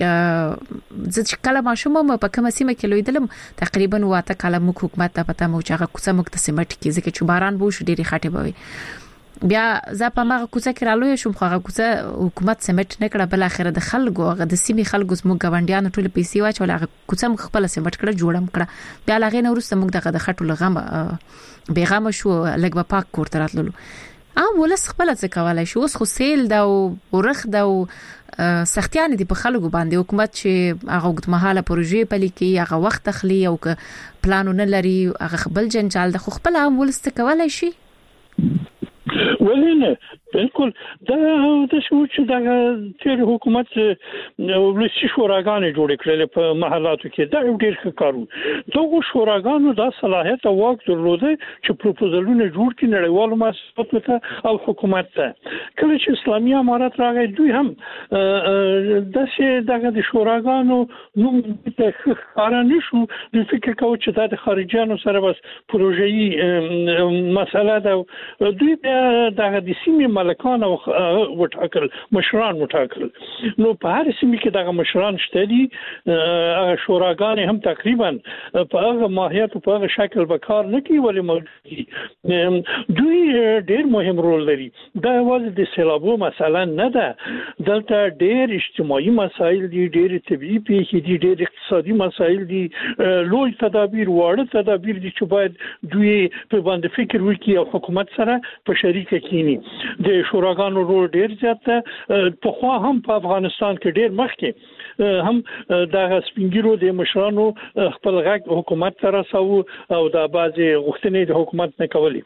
چې کله ماشوم په کومه سیمه کې لویدلم تقریبا واته کله مو حکومت ته پته مو چې هغه کوڅه مکتسمه ټکی ځکه چې باران بو شو ډیره خاطه بوي بیا زه په ماغه کوڅه کې رالوې شوم خو هغه کوڅه حکومت سمټ نه کړه بل اخر د خلکو هغه د سیمې خلکو زموږ غونډیانو ټول پیسې واچول هغه کوڅه مخ خپل سمټ کړه جوړم کړه بیا لغې نو ورسته موږ دغه د خټو لغم بیغام شو لګ په پاک کوړه راتللو ولس خپل څه کولای شو اوس خو سیل دا ورخ دا سختيان دي په خلکو باندې حکومت چې هغه وګړمحاله پروژې پلي کوي هغه وخت تخلي او ک پلانونه لري هغه خپل جنجال د خپل عامل ست کولای شي ولینه بالکل دا د شو چې دا تیر حکومت ولسی شوراګانې جوړ کړل په محلاتو کې دا ډیر ښه کارو دغه شوراګانو د صلاحیت او واک درلوده چې پروپوزلونه جوړ کړي نړیوالو مؤسساتو ته او حکومت ته کله چې اسلامي امارات راغی دوی هم دغه د شوراګانو نوم ته ښکارا نشو د فکر کوي چې د خارجيانو سره بس پروژې مسله ده دوی دغه د سیمې ملکان او وټاکل مشران وټاکل نو په هر سیمه کې دغه مشران شته دي شوراګان هم تقریبا په هغه ماهیت او په هغه شکل به کار نه کوي ولې موجودي دوی ډېر مهم رول لري دا یوازې د سیلابو مسله نه ده دلته ډېر اجتماعي مسایل دي ډېر طبيعي پیښې دي ډېر اقتصادي مسایل دي لوی تدابیر واړه تدابیر دي چې باید دوی په باندې فکر وکړي او حکومت سره په شریکه کینی د کې شوراګانو رول ډیر زیات په خو هم په افغانستان کې ډیر مخکې هم د سپینګیرو د مشرانو خپل غږ حکومت ته رساو او د بعضي غوښتنې د حکومت نه کولې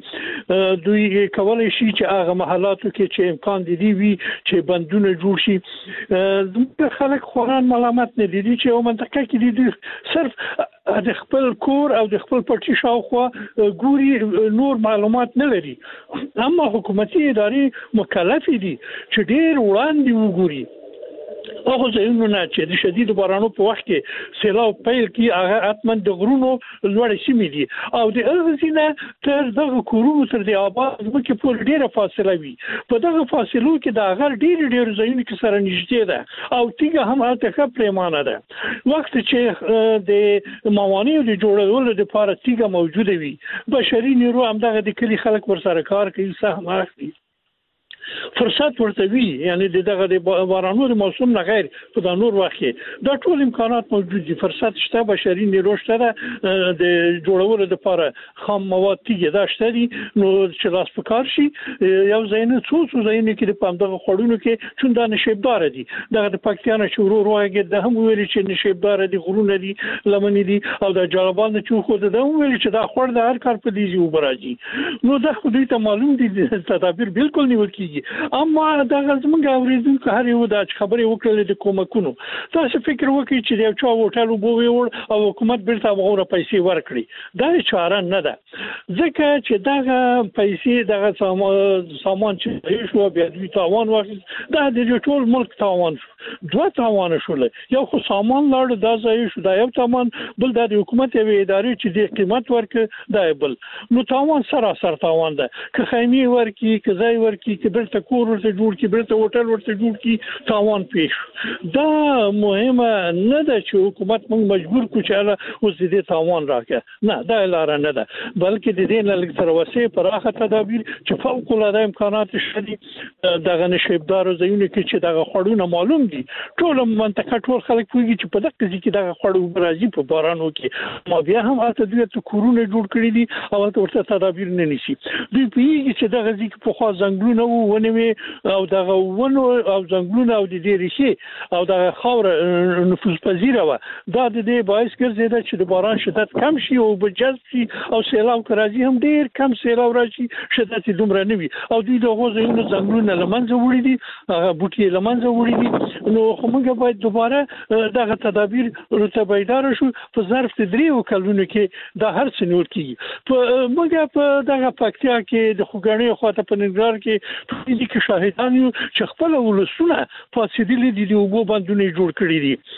دوی کولای شي چې هغه محلاتو کې چې امکان دي وي چې بندونه جوړ شي د خلک خوران ملامت نه دي چې یو منطقه کې دي صرف د خپل کور او د خپل پټي شاوخوا ګوري نور معلومات نه لري اما حکومتي ادارې مکلف دي چې ډیر وړاندې وګوري هغه ځایونه چې د شدید بارانو په وخت کې سیلاب پیل کی هغه اتمن د غرونو لوړ سیمې دي او د ارزینه تر دغه کورونو تر د آباد ځمکې په ډیره فاصله وي په دغه فاصلو کې د هغه ډیر ځایونه کې سره نږدې ده او تیګه هم هلته ښه پریمانه ده وخت چې د موانعو د جوړولو لپاره تیګه موجوده وي بشري نیرو هم دغه د کلی خلک ورسره کار کوي سهم اخلي فرصت ورته وی یعنی دغه د بارانو د موسم نه غیر په د نور وخت دا ټول امکانات موجود دي فرصت شته بشري نیرو شته د جوړولو لپاره خام مواد تیګه دا شته دي نو چې لاس پکار شي یو ځینې څو ځینې کې د پامدغه خړونو کې چون دا نشیبدار دي دغه د پاکستان شورو روایت د هم ویل چې نشیبدار دي غرونه دي لمنې دي او د جلبان چې خو د ویل چې دا خور د هر کار په دیږي وبراجي نو دا خو دې ته معلوم دي تدابیر بالکل نیول کیږي اما دا زمونږ اوریدونکو هر یو د خبرې وکړل د کومکونو تاسو فکر وکړئ چې یو چا هوټل وبوي او حکومت بیرته هغه پیسې ورکړي دا چاره نه ده ځکه چې دا پیسې دغه سامان چې شو بیا د تاوان وخت دا د ټول ملک تاوان دوه تاوان شول یو خو سامان لاړ دا ځای شو دا یو تاوان بل د حکومت او ادارې چې د قیمت ورک دا بل نو تاوان سره تاوان ده که خیمه ورکی که ځای ورکی که ته کور ورته جوړ کی برته هوټل ورته جوړ کی تاوان پیښ دا مهمه نه ده چې حکومت موږ مجبور کو چې اوس دې تاوان راکړي نه دا لار نه ده بلکې د دې نه لږ تر وسه پراخه تدابیر چې فوق العاده امکانات شدي دغه نشیبدار زینو کې چې دغه خړونه معلوم دي ټول منطقه ټول خلک کوي چې په دغه ځکه دغه خړو راځي په بارانو کې ما بیا هم اته دې کورونه جوړ کړی دي او ورته تدابیر نه نشي دوی پیږي چې دغه ځکه په خوا زنګلونه ونوي او دغه ونو او زنګلونه او د دې ریښې او د خاور نفوذ پذیره و دا د دې باعث ګرځي چې د باران شدت کم شي او بجذب شي او سیلاب راځي هم ډیر کم سیلاب راځي شدت دومره نه وي او دوی د غوځونو زنګلونه لمنځه وړي دي بوټي لمنځه وړي دي نو موږ باید دوباره دغه تدابیر رتبهدار شو په ظرف د 3 کلونو کې د هر څه نور کیږي په موږ په دغه پکتیا کې د خوګړې خواته په نګران کې دي کې شاهدان یو چې خپل ولسونه فاسدلې دي او وبو بندونه جوړ کړی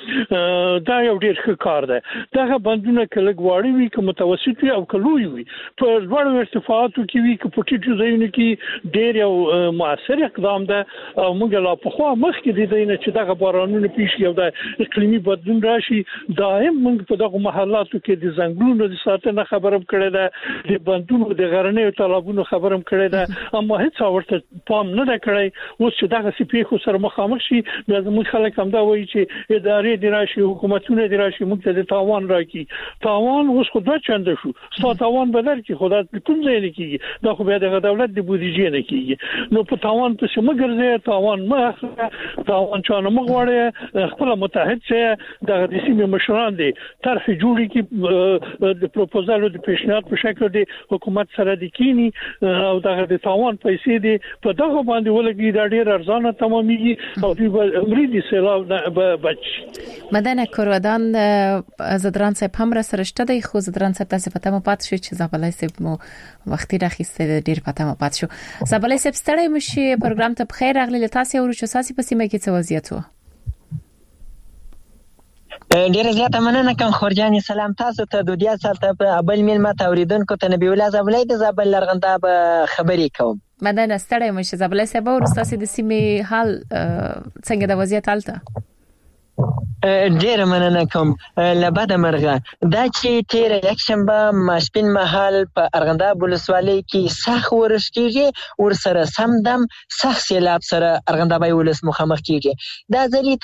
دي دا یو ډیر ښه کار ده دغه بندونه کله غواړي وي که متوسط وي او کلوي وي په لوړ ارتفاعاتو کې وي که په ټیټو ځایونو کې ډیر یو موثر اقدام ده او موږ لا په خو مخکې دي چې دغه بارانونه پیښ یو د اقلیمي بدلون راشي دائم موږ په دغه محلاتو کې د زنګلونو د ساتنې خبرم کړې ده د بندونو د غرنیو طلبونو خبرم کړې ده اما هیڅ ورته پام نه کړی اوس چې دغه سپیخ سره مخامخ شي بیا زموږ خلک هم دا وایي چې ادارې د راشي حکومتونه د راشي موږ ته د تاوان راکړي تاوان اوس خو دوه چند شو ستا تاوان بدل کی خدا کوم ځای نه کیږي دا خو بیا د دولت د بودیجې نه کیږي نو په تاوان پسې مګرځي تاوان ما تاوان چانه مغواړي خپل متحد شه دغه د سیمې مشران دي طرح جوړي کی د پروپوزال د پیشنهاد په شکل د حکومت سره د کینی او دغه د تاوان پیسې دي په دغه باندې ولګي دا ډیر ارزانه تمامېږي او دوی امریدي سیلاب بچ مدن کوردان زدران صاحب هم را سرشته دی خو زدران صاحب تاسو پته مو پات شو چې زابلای صاحب مو وختي راخسته ډیر پته مو پات شو زابلای صاحب ستړی مشي پروګرام ته بخیر راغلی تاسو ورو چې ساسي په سیمه کې څه وضعیت وو ډیر زیاته مننه کوم خورجان سلام تاسو ته د دې سره په ابل میل ما اوریدونکو ته نبی الله زابلای د زابل لرغنده خبرې کوم مدن ستړی مشه زابلای صاحب ورستاسي د سیمې حال څنګه د وضعیت حالته ډیر مننه کوم لبد مرغه دا چې تیر یک شنبه ماسپین محل په ارغنداب ولسوالۍ کې سخت ورش کېږي ور سره سمدم سخت سیلاب سره ارغندابای ولس مخامخ کېږي دا ځلی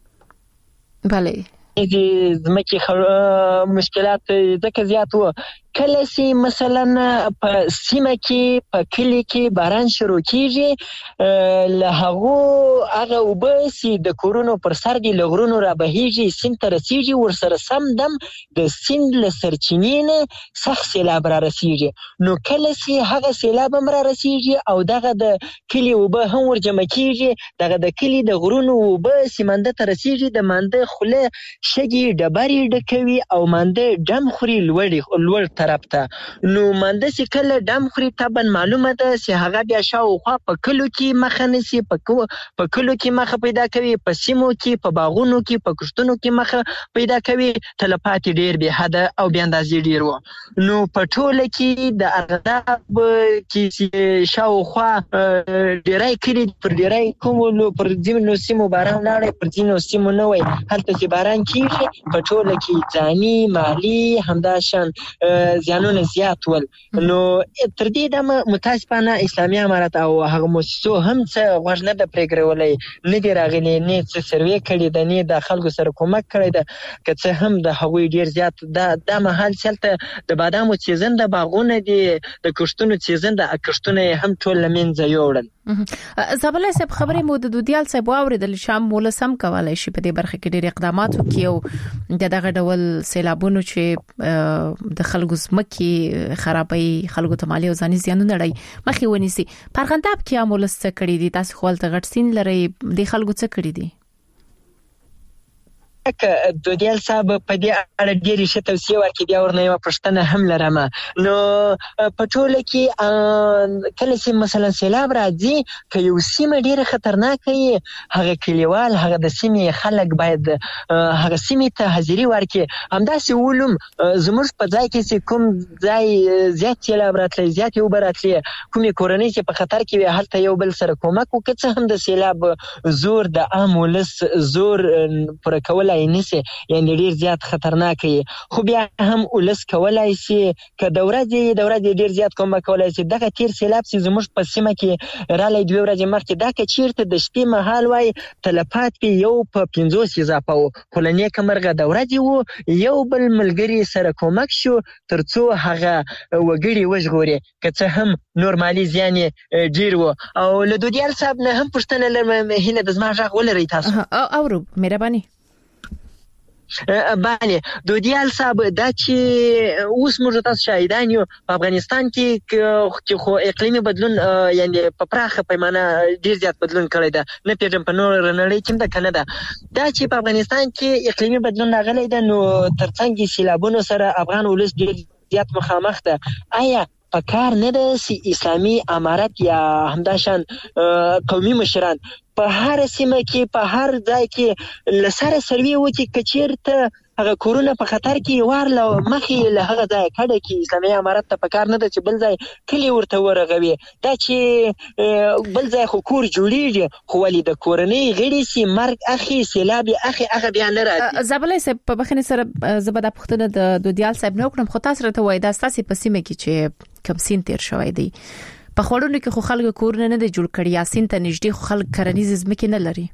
بله د زمکه مشکلات ځکه زیات وو کله چې مثلا په سیمه کې په کلی کې باران شروع کیږي له هغه وبسي د کورونو پر سر دی لغرونو را بهيږي سیند ته رسیږي ورسره سم دم د سیند له سرچینې نه سخت سیلاب را رسیږي نو کله چې هغه سیلاب هم را رسیږي او دغه د کلی وبه هم ورجمع کیږي دغه د کلی د غرونو وبه سیمانده ته رسیږي د مانده خوله شګي ډبرې ډکوي او مانده ډم خوري لوړ طرف ته نو مانده چې کله ډم خوري تبن معلومه ده چې هغه بیا شاوخوا په کلو کې مخه نسی په کلو کې مخه پیدا کوي په سیمو کې په باغونو کې په کښتونو کې مخه پیدا کوي تلفات ډیر به حد او بیا اندازې ډیر و نو په ټوله کې د ارغنداب کې شاوخوا ډیرای کلی پر ډیرای کومو پر ځینو سیمو باران لاړې پر ځینو سیمو نه وای هلته چې باران کیږي په ټوله کې ځاني مالی همداشان زیانونه زیات ول نو تر دې دمه متاسفانه اسلامي امارت او هغه مؤسسو هم څه غوږ نه د پرېګرولې نه دی راغلي نه څه سروې کړي د نه د خلکو سره کومک کړي د که څه هم د هغوی ډیر زیات د محل چلته د بادامو سیزن د باغونه دي د کښتونو سیزن د کښتونه هم ټول لمنځه یوړل زابلای صاحب خبرې مو د دودیال صاحب اوریدل شام مولسم کولای شي په دې برخه کې ډېر اقدامات وکړي دغه ډول سیلابونو چې د خلکو زمکي خرابې خلکو ته مالی او ځاني زیانونه لري مخې ونیسي پرغنداب کې امولس څه کړی دي تاسو خپل غټ سین لري د خلکو څه کړی دي دودیال صاحب په دې اړه ډېری ښه توصیه ورکړي بیا ورنه یو پښتنه هم لرم نو په ټوله کې کله چې مثلا سیلاب راځي که یو سیمه ډېره خطرناکه وي هغه کلیوال هغه د سیمې خلک باید هغه سیمې ته حاضري ورکړي همداسې ولوم زموږ په ځای کې چې کوم ځای زیات سیلاب راتلی زیات اوبه راتلی کومې کورنۍ چې په خطر کې وي هلته یو بل سره کومک وکړي څه هم د سیلاب زور د عام ولس زور پوره کولای نشي یعنی ډیر زیات خطرناک وي خو بیا هم ولس کولای شي که د ورځې ډیر زیات کومک کولای شي دغه تیر سیلاب چې زموږ په سیمه کې رالی 2 ورځې مخکې دا که چیرته د شپې مهال وای تلفات په یو په 50 اضافه و خو له نیکه مرغه د ورځې و یو بل ملګری سره کومک شو ترڅو هغه وګړي وژغوري که څه هم نورمالي زیان ډیر و او له دودیال صاحب نه هم پوښتنه لرم هیله د زما غږ ولرئ تاسو اورو مهرباني بله دودیال صاحب دا چې اوس موږ تاسو شاهدان یو په افغانستان کې خو اقلیمي بدلون یعنی په پراخه پیمانه ډیر زیات بدلون کړی ده نه پیژم په نور نړۍ کې ده کنه ده دا چې په افغانستان کې اقلیمي بدلون راغلی ده نو ترڅنګ سیلابونو سره افغان ولس ډیر زیات مخامخ ده آیا پکار نه ده چې اسلامي امارت یا همداشان قومي مشران په هر سیمه کې په هر ځای کې لسره سروي وکړي که چیرته هغه کورونه په خطر کې ورله مخې له هغه ځای کډه کې اسلامي امارت ته پکار نه ده چې بل ځای کلی ورته ورغوي دا چې بل ځای خو کور جوړیږي خو ولې د کورنۍ غړي سي مرګ اخی سیلاب اخی هغه بیا نه راځي زبلای صاحب په بخنه سره زبده پختنه د دودیال صاحب نو کوم خو تاسو راته وای دا تاسو په سیمه کې چې کم سین تیر شوی دی په خوړونو کې خو خلک کورونه نه دی جوړ کړی یا سین ته نږدې خو خلک کرنیز ځمکې نه لري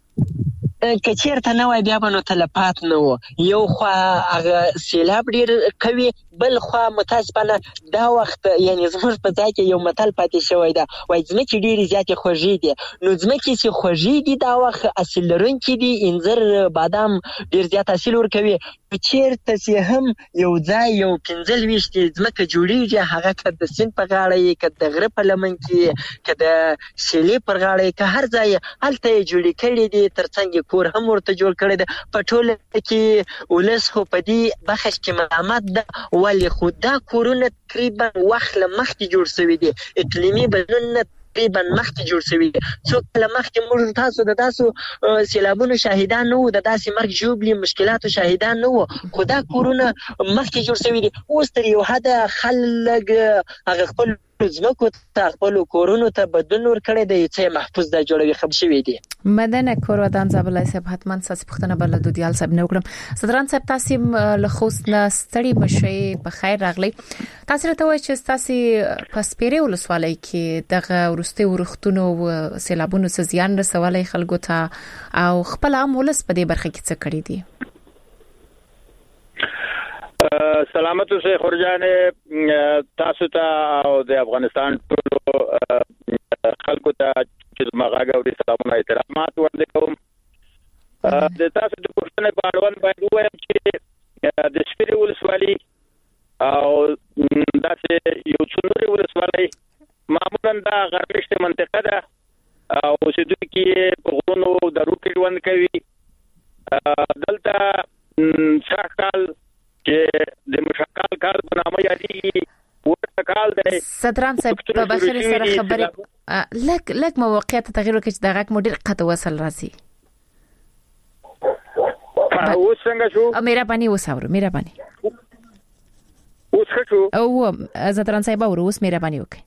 کچیرته نه وای بیا به نو تلفات نه و یو خو هغه سیلاب ډیر کوي بل خو متاسفانه دا وخت یعنی زموږ په ځای کې یو متل پاتې شوی دا وای ځمکې ډیرې زیاتې خوږې دي نو ځمکې چې خوږې دي دا وخت اصل لرونکي دي انځر بادام ډیر زیات حاصل ورکوي چیرته چې هم یو ځای یو 15 ځمکه جوړیږي هغه که د سیند په غاړه یې که د غره په لمن کې که د سیلې پر غاړه یې که هر ځای هلته یې جوړې کړي دي ترڅنګ کور هم ورته جوړ کړی دی په ټوله کې ولس خو په دې بخش کې ملامت ده ولې خو دا کورونه تقریبا وخت له مخکې جوړ شوي دي اقلیمي بدلون تقریبا مخکې جوړ شوي دي څو کله مخکې موږ تاسو د تاسو سیلابونو شاهدان نه وو د داسې مرګ ژوبلي مشکلاتو شاهدان نه وو خو دا کورونه مخکې جوړ شوي دي اوس تر یو حده خلک هغه خپل ځمکو ته خپل کورونو ته بدلون ورکړی دی چې محفوظ ځای جوړوي خبر شوی دی مدنه کورودان زابلای صاحب حتمان ساس پختنه بل دودیال صاحب نو کړم صدران صاحب تاسو له خوستنه ستړي مشي په خیر راغلی تاسو راته وایي چې تاسو پسپيري ولسوالۍ کې دغه ورسته ورختونو سیلابونو زیان رسولای خلکو ته او خپل عام ولس په دې برخه کې څه کړی دي سلامت اوسه خورجان تاسو ته او د افغانستان ټول خلکو ته چې مغاګه او سلامونه احترامات ورته کوم د تاسو د پښتنې په اړوند باندې وایم چې د سپیري ولسوالي او داسې یو څومره ولسوالي معمولا دا غربشته منطقه ده او اوسېدونکي په غرونو درو کې ژوند کوي دلته شاکال چې د مشکل کال په نامه یادېږي ورته کال دی ستران صاحب په بشری سره خبرې لک موقعیت تغییر وکړي چې دغه مدیر قطه وصل راسي اوس څنګه شو مهرباني وساورو مهرباني اوس ښه شو او ستران صاحب اوس مهرباني وکړي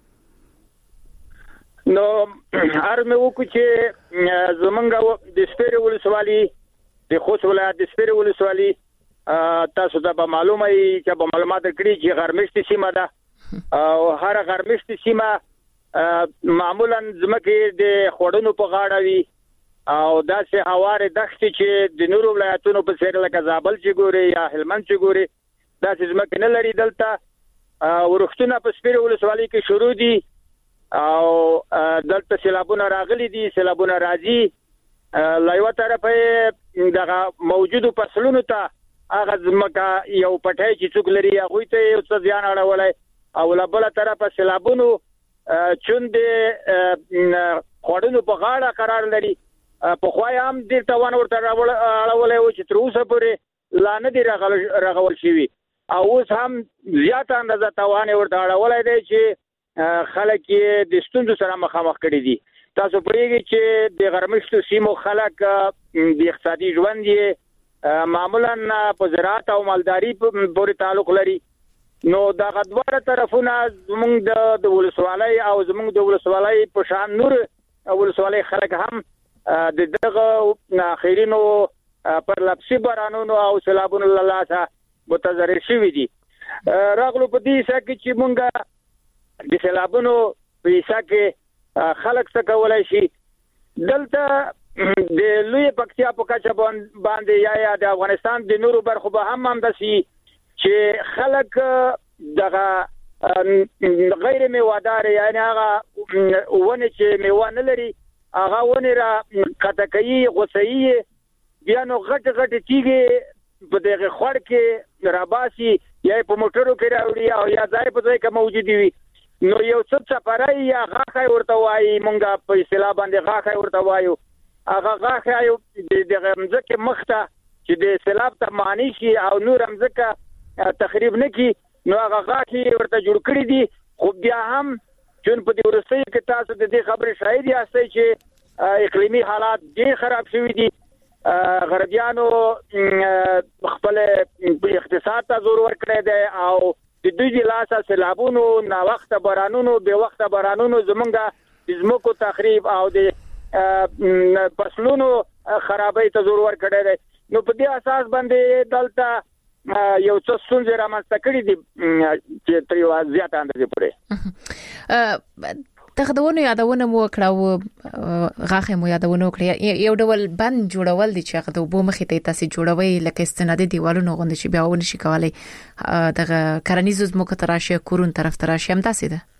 نو ارمه وکړو چې زمونږ د سپیري ولسوالي د خوست ولایت د سپیري ولسوالي تاسو ته به معلومه وي چې په معلومات کړی چې غرمشتي سیمه ده او هر غرمشتي سیمه معمولا زمکه د خوړونو په غاړه وي او داسې هواره دښتې چې د نورو ولایتونو په څیر لکه زابل چې ګوري یا هلمند چې ګوري داسې زمکه نه لري دلته ورښتونه په سپیري ولسوالي کې شروع دي او دلته سیلابونه راغلي دي سیلابونه راځي لایو طرفه دغه موجودو فصلونو ته هغه زمکه یو پټای چې څوک لري هغه ته یو څه ځان اړولای او لبل طرفه سیلابونو چوند خوړونو په غاړه قرار لري په خوای هم د توان ورته اړولای او چې تر اوسه پورې لا نه دی رغول شوی او اوس هم زیات اندازه توان ورته اړولای دی چې خلک یې د ستونزو سره مخامخ کړي دي تاسو پرېږي چې د غرمشتو سیمو خلک د اقتصادي ژوند یې معمولا په زراعت او مالداري پورې تعلق لري نو دا غدواره طرفونه زموږ د ولسوالۍ او زموږ د ولسوالۍ په شان نور ولسوالۍ خلک هم د دغه اخرینو پر لپسي بارانونو او سیلابونو له لاسه متضرر شوي دي راغلو په دې ځکه چې مونږ د سیلابونو په حصہ کې خلک څه کولای شي دلته د لوی پکتیا په کچه باندې یا د افغانستان د نورو برخو به هم داسي چې خلک دغه غیر میوادار یعنی هغه ونه چې میوه نه لري هغه ونه را کټکئی غوسئی بیا نو غټ تیږي په دغه خړ کې راباسي یا په موټرو کې راوړي او یا ځای په ځای کې موجود وي نو یو څه چپړای یا غاخای ورته وایي مونږه په اصطلاح باندې غاخای ورته وایو هغه غاخای د غمزه مخته چې د سیلاب ته معنی شي او نور همزه تخریب نکي نو هغه غاخي ورته جوړ کړی دي خو بیا هم جون په دې ورسې کې تاسو د دې خبرې شاهد یاستئ چې اقلیمی حالات ډېر خراب شوي دي غربیانو خپل اقتصاد ته زور ورکړی دی او د دوی د لاسه سیلابونو نا وخت بارانونو به وخت بارانونو زمونږه زمکو تخریب او د فصلونو خرابۍ ته زور ورکړی دی نو په دې اساس باندې دلته یو څه ستونزې رامنځته کړي دي چې تر یو زیات اندازې پورې تخدونه یادونه مو کړو غاخه مو یادونه کړی یو ډول بند جوړول دي چې هغه د وبو مخې ته تاسو جوړوي لکه استنادي دیوالونو غوند چې بیا ونه شي کولای دغه کرنیزو زموږ تراشه کورون طرف تراشه هم تاسو ده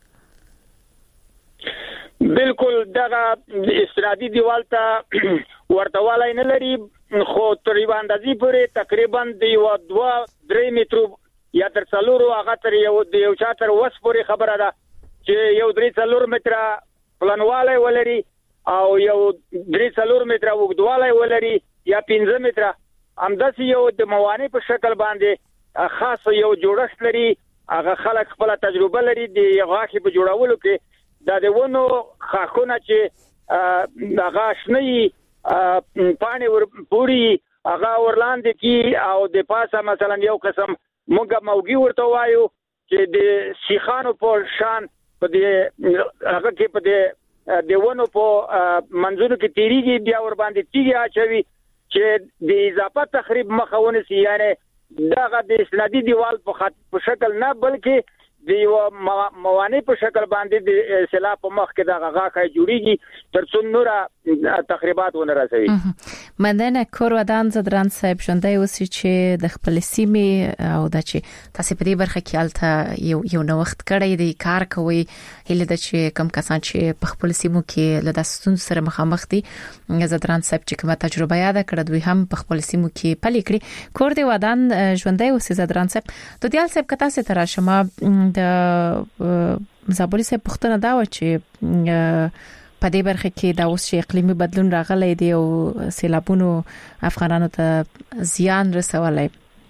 بالکل دغه استنادي دیوال ته ورتوالای نه لري خو تقریبا اندازې پورې تقریبا د 2-3 متر یا تر څلورو هغه تر یو چاتر وس پورې خبره ده چې یو 3-4 متر پلانواله ولري او یو 3-4 متر وګدواله ولري یا 15 متر همداسې یو د موانع په شکل باندې خاص یو جوړښت لري هغه خلک خپل تجربه لري د غاخي په جوړولو کې د ونو خاخونه چې هغه شنی پانی ور پوری هغه ورلاندې کی او د پاسه مثلا یو قسم موږ موګي ورته وایو چې د شیخانو په شان په دې هغه کې په دې دیونو په منځونو کې تیریږي بیا ور باندې تیږي اچوي چې د اضافه تخریب مخاونه سي یعنی دغه د اسنادي دیوال په شکل نه بلکې د موانع په شکل باندې د سیلاب په مخ کې دغه غاخه جوړیږي ترڅو نور تخریبات ونه رسوي مننه کور ودان زدران صاحب ژوندۍ اوسې چې د خپل سیمې او د چې تاسو په دې برخه کې الته یو نوښت کړی دی کار کوي هله د چې کم کسان چې په خپل سیمو کې له داستون سره مخامخ دي زدران صاحب چې کومه تجربه یاد کړه دوی هم په خپل سیمو کې پلي کړی کور دی ودان ژوندۍ اوسې زدران صاحب د دیال صاحب کته سره تر شمه د زابوري صاحب پښتنه دا و چې په دې برخه کې دا اوس چې اقلیمي بدلون راغلی دی او سیلابونو افغانانو ته زیان رسولای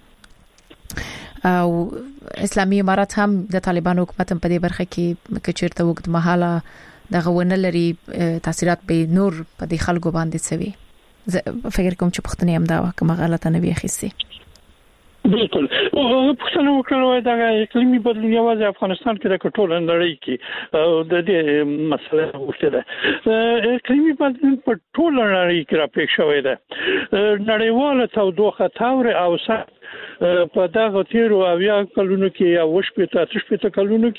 او اسلامي امارات هم د طالبانو حکومت په دې برخه کې کچیرته وخت مهاله د غوونه لري تاثیرات به نور په دې خلکو باندې سوي فکر کوم چې پښتني هم دا کومه غلطه نه وي خسي بالکل پښتنه وکړو دا اقلیمي بدلون یوازې افغانستان کې د ټول نړۍ کې د دې مسله وشته ده اقلیمي بدلون په ټول نړۍ کې راپېښ شوی ده نړیواله تودوخه تاور او په دغه تیرو اویا کلونو کې او شپږ کلونو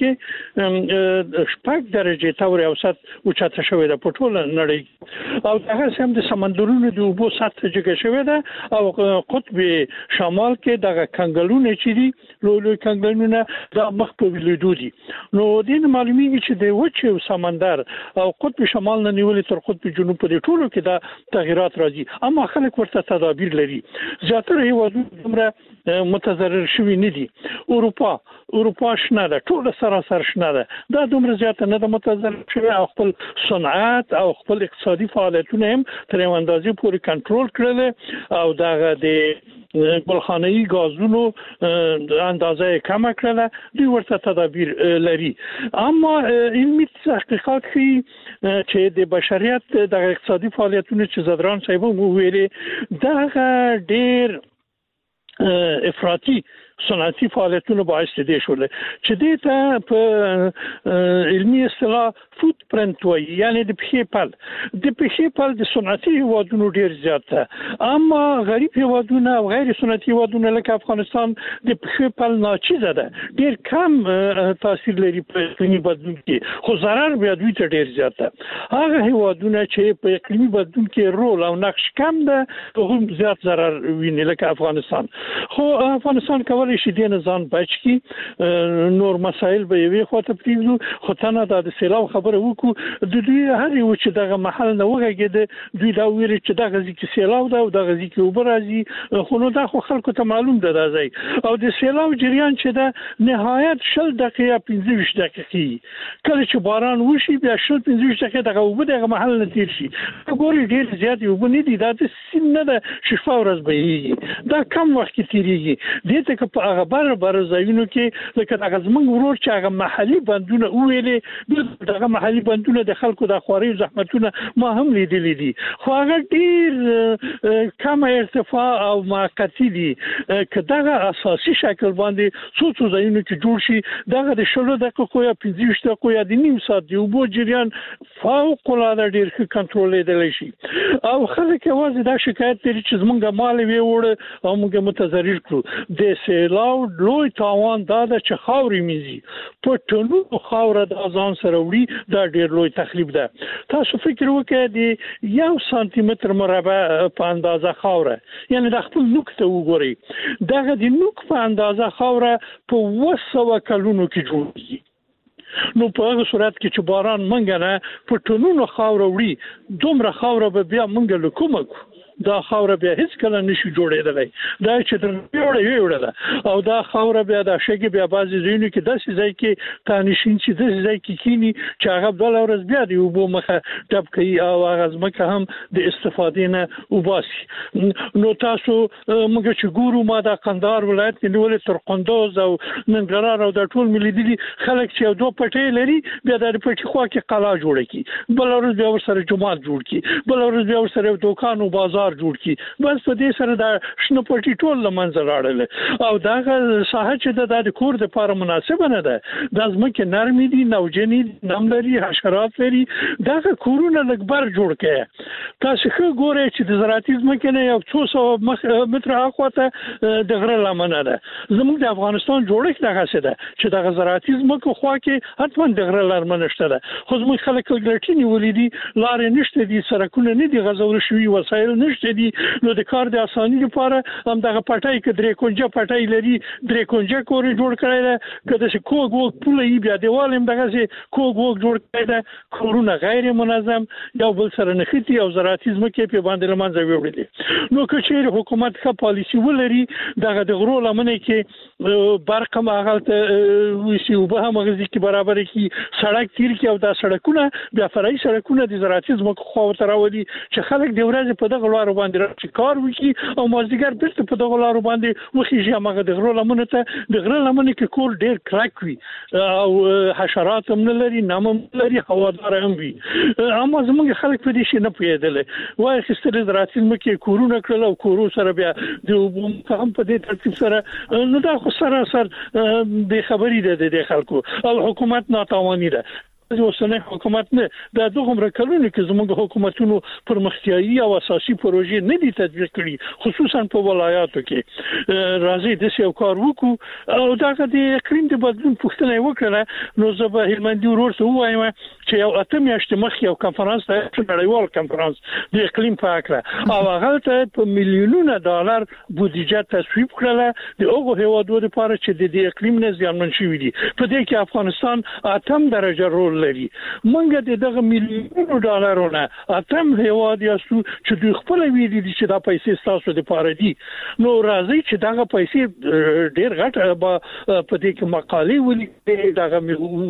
کې شپږ درجه تاور اوسط اوچته شوی ده په ټول نړۍ او هغه سم د سمندرونو د اوبو سطح جګه شوی ده او قطب شمال کې دغه کنګلونه چې دي لوی کنګلونه د مخ په لیدو دي نو دین معلومیږي چې د وچه سمندر او قطب شمال نه نیولې تر قطب جنوب په ټولو کې دا تغیرات راځي اما خلک ورته تدابیر لري زیاتره هیوادونه متضرر شوی نه دي اروپا شنه ده ټول سراسر شنه ده دا دومره زیات نه ده متضرر شوی او خپل صنعت او خپل اقتصادي فعالیتونه هم تر یو اندازې پورې کنټرول کړل او دغه د ګلخانه‌ای غازونو اندازه کم کړل دوی ورته تدابیر لري اما علمي تحقیقات چې د بشریت د اقتصادي فعالیتونو چې زدران صاحب مو ویلي دا ډېر افراطي صنعتي فعالیتونو باعث دي شول چې دې ته په علمي اصطلاح فوت پرنټ وایي یعنی د پخې پل د صنعتي هیوادونو ډیر زیات ده اما غریب هیوادونه او غیر صنعتي هیوادونه لکه افغانستان د پخې پل ناچیزه ده ډیر کم تاثیر لري په اقلیمي بدلون کې خو ضرر بیا دوی ته ډیر زیات ده هغه هیوادونه چې په اقلیمي بدلون کې رول او نقش کم ده هم زیات ضرر ویني لکه افغانستان خو افغانستان کولای شي د نظام بچ کی نور مسائل به وي خو ته پریږدو خو تنه د سیلاب خبره وکړو د دوی هر یو چې دغه محل نه وګړي دوی دا ویل چې دغه ځکه سیلاب ده او دغه ځکه وبرازي خو نو دا خو خلکو ته معلوم ده راځي او د سیلاب جریان چې ده نهایت 10 دقیقې 15 دقیقې کله چې باران وشي بیا 15 دقیقې دغه وب دغه محل نه تیر شي ګوري ډیر زیات وب نه دي دا د سین نه ده شفا ورځ به دا کم وخت تیریږي دې ته په هغه بر ځایونو کې لکه هغه زمونږ ورور چې هغه محلي بندونه ویلې دغه محلي بندونه د خلکو د خواري زحمتونه ما هم لیدلې دي خو هغه ډیر کم ارتفاع او موقتی دي که دغه اساسي شکل باندې څو ځایونو کې جوړ شي دغه د 16 دقیقو یا 15 دقیقو یا د نیم ساعت دی وبو جریان فوق العاده ډیر ښه کنټرولېدل شي او خلک یوازې دا شکایت لري چې زمونږ مال وی وړ او موږ متضرر کړو د سیلاب لوی تاوان دا چې خاورې میزي په ټولو خاور د ځان سره وړي دا ډیر لوی تخریب ده تاسو فکر وکړئ د 1 سانتي متر مربع په اندازه خاور یعنی د خپل نوک ته وګورئ دغه د نوک په اندازه خاور په 200 کلونو کې جوړیږي نو په هغه صورت کې چې باران منګ نه په ټولو خاور وړي دومره خاور به بیا منګ له کومه دا خاور بیا هیڅ کله نشي جوړېدلی دا چې د ویوړه او دا خاور بیا د شګي بیا بازي زینو کې داسې ځای کې تانشین چې داسې ځای کې کینی چې هغه بل ورځ بیا دی وبو مخه ټپ کوي او هغه ځمکه هم د استفادې نه وباسي نو تاسو موږ چې ګورو ما د قندهار ولایت کې نیولې تر قندوز او ننګرهار او د ټول ملي دي خلک چې یو دوه پټې لري بیا د پټې خوا کې قلا جوړ کی بل ورځ بیا ورسره جماعت جوړ کی بل ورځ بیا ورسره دکان او بازار جوړ کی بس په دې سره د شنو پټي ټول لمنځه راړل او دا ساحه چې د کور د لپاره مناسبه نه ده د ځمکې نرمي دي نوجني نملري حشرات لري دا کورونه لګبر جوړ کړي تاسو خو ګورئ چې د زراعتي ځمکې نه یو 200 متر اخواته د غره لمنه ده زموږ د افغانستان جوړښت دغه څه ده چې د زراعتي ځمکو خوا کې حتما د غره لمنه شته ده خو زموږ خلک ګلټینی ولیدي لارې نشته دي سړکونه نه دي غزول شوی وسایل نشته دي نو د کار د اساني لپاره هم دغه پټای کې درې کونجه پټای لري درې کونجه کور جوړ کړی دا کله چې کوګ پولې بیا دیوال هم دغه چې کوګ جوړ کړی دا کورونه غیر منظم یو بل سره نختی او زراعتیزم کې په باندې لمنځه وړي نو که چیرې حکومت ښه پالیسی ولري دغه د غرو لمنه کې برق ماغلت وسی او به هم غزي کې برابر کې سړک تیر کې او دا سړکونه بیا فرعي سړکونه د زراعتیزم خو تراولي چې خلک د ورځې په دغه لارو باندې راځي کار وکړي او مازدیګر بیرته په دغه لارو باندې وخیږي هغه د غرو لمنه ته د غرو لمنه کې کور ډیر کلک وي او حشرات هم نه لري نام هم لري هوادار هم وي اما زموږ خلک په دې شي نه پیدل وای خستل زراعتیزم کې کورونه کړل او کورو سره بیا د هم په دې ترتیب سره نو دا خو سره د خبرې ده د خلکو او حکومت ناتواني ده اوسنۍ حکومت نه د دوه کلونو کې زموږ حکومتونو پرمختیایي او اساسي پروژې نه دي تطبیق کړي خصوصا په ولایاتو کې راځي د یو کار وکړو او دا د اقلیم د بدلون پوښتنه وکړه نو زه به هلمندي ورته وایم چې یو اتم میاشتې مخکې یو کنفرانس ته نړیوال کنفرانس د اقلیم په اړه او هغه ته په میلیونونو ډالر بودیجه تصویب کړله د هغو هیوادونو لپاره چې د اقلیم نه زیانمن شوي دي په دې کې افغانستان اتم درجه رول لري مونږ دغه میلیونونو ډالرونه اتم هیواد یاسو چې دوی خپل ویلي دي چې دا پیسې تاسو د پاره دي نو راځي چې دغه پیسې ډیر غټ په دې کې مقالې ولیکي دغه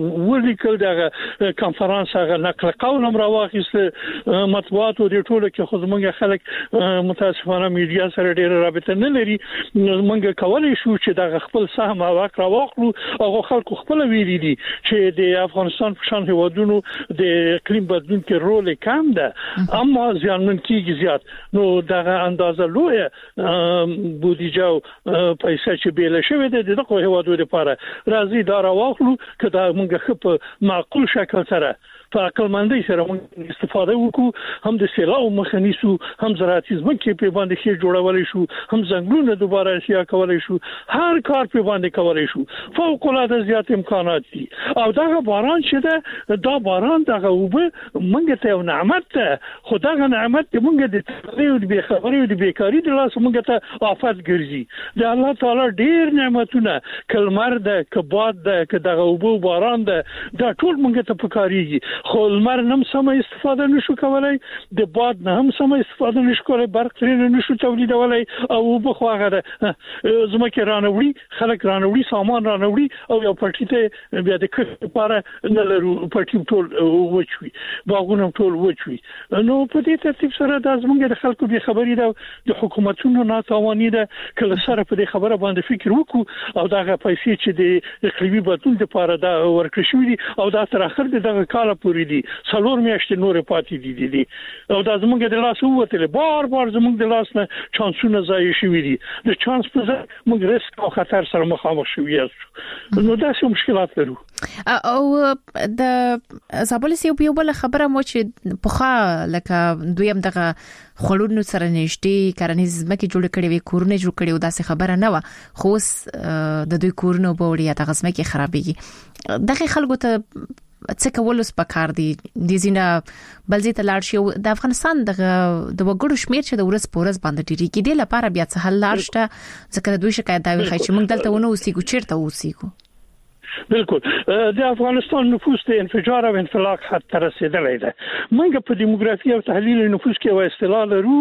ولیکل دغه کنفرانس هغه نقل قول هم راوخیست مطبوعات او د ټولو کې خو زمونږ خلک متاسفانه میډیا سره ډیر رابطه نه لري مونږ کولای شو چې دغه خپل سهم او حق راوخلو او خلکو خپل ویلي دي چې د افغانستان په هیوادونو د اقلیم بدلون کې رول کم ده اما زیانمن کیږي زیات نو دغه اندازه لوی بودیجه او پیسې چې بیل شوی ده دغه هیوادونو لپاره راځي دا راوخلو که دا موږ په معقول شکل سره په عقلمندۍ سره موږ استفاده وکړو هم د سیلاب مخنیسو هم زراعتیزم کې په باندې شي جوړولای شو هم ځنګلونه دوباره احیا کولای شو هر کار په باندې کولای شو فوق العاده زیات امکانات دي او دغه باران چې ده دا باران دغه وبه موږ ته یو نعمت ده خو دغه نعمت موږ د تفریح او د خبرې او د بیکاری د لاس موږ ته آفت ګرځي د الله تعالی ډیر نعمتونه کلمر ده کباد ده که دغه وبه باران ده دا ټول موږ ته پکاريږي خو لمر نه سم استفاده نشو کولای د باد نه هم سم استفاده نشو کولای برق ترې نشو تولیدولای او بخواغه ده زمکه رانوړي خلک رانوړي سامان رانوړي او یو پټی ته بیا د کښ لپاره نه لرو پټی ټول وچوي باغونه ټول وچوي نو په دې ترتیب سره د زمونږ د خلکو به خبرې ده د حکومتونو ناتواني ده کله سره په دې خبره باندې فکر وکړو او دغه پیسې چې د اقلیمي بدلون لپاره دا ورکړل شوې دي او دا تر اخر دغه کال پورې دي څلور میاشتې نور پاتې دي او دا زموږ د لاس وته بار زموږ د لاس نه چانسونه ضایع شوي دي د چانس په ځای موږ ریسک او خطر سره مخامخ شوي یو نو دا څه مشکلات لرو او د زابلسي په یو بل خبره مو چې پخا لکه دویم دغه خلونو سره نشټي کرنیز مکه جوړ کړي وي کورونه جوړ کړي او داسې خبره نه و خو د دوی کورونه بوړي یا دغه مکه خرابېږي دغه خلکو ته څه کول اوس پکار دي د زینا بلځي ته لاړ شي د افغانستان د وګړو شمیر چې د ورځ پورز باندې ډیری کې د لپاره بیا څه حل لاړ شته ځکه دوی شکایت دا وی چې موږ دلته ونه اوسېږو چیرته اوسېږو بالکل د افغانستان نفوس د انفجار او انفلاق حد ته رسیدلی ده موږ په دیموګرافي او تحلیل نفوس کې یو اصطلاح لرو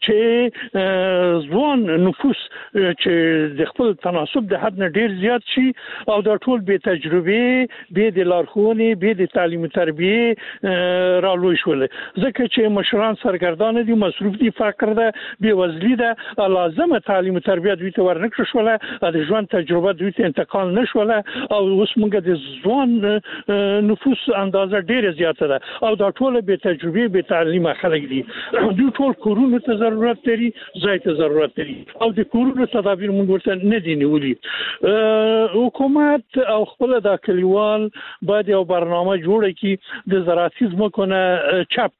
چې ځوان نفوس چې د خپل تناسب د حد نه ډیر زیات شي او د ټول به تجربه به د لارښوونې به د تعلیم او تربیه رالوي شول ځکه چې مشران سرګردان دي مصروف دي فقر ده بې وزلي ده لازمه تعلیم او تربیه دوی ته ورنکړل شو د ژوند تجربه دوی ته انتقال نشوله او اوس موږ د ځوان نفوس اندازه ډیره زیاته ده او دا ټول به تجربه به تعلیم خلک دي دوی ټول کورونو ته ضرورت لري ځای ته ضرورت لري او د کورونو تدابیر موږ ورته نه دي نیولي حکومت او خپل د کلیوال باید یو برنامه جوړه کړي د زراعتیزم کنه چپ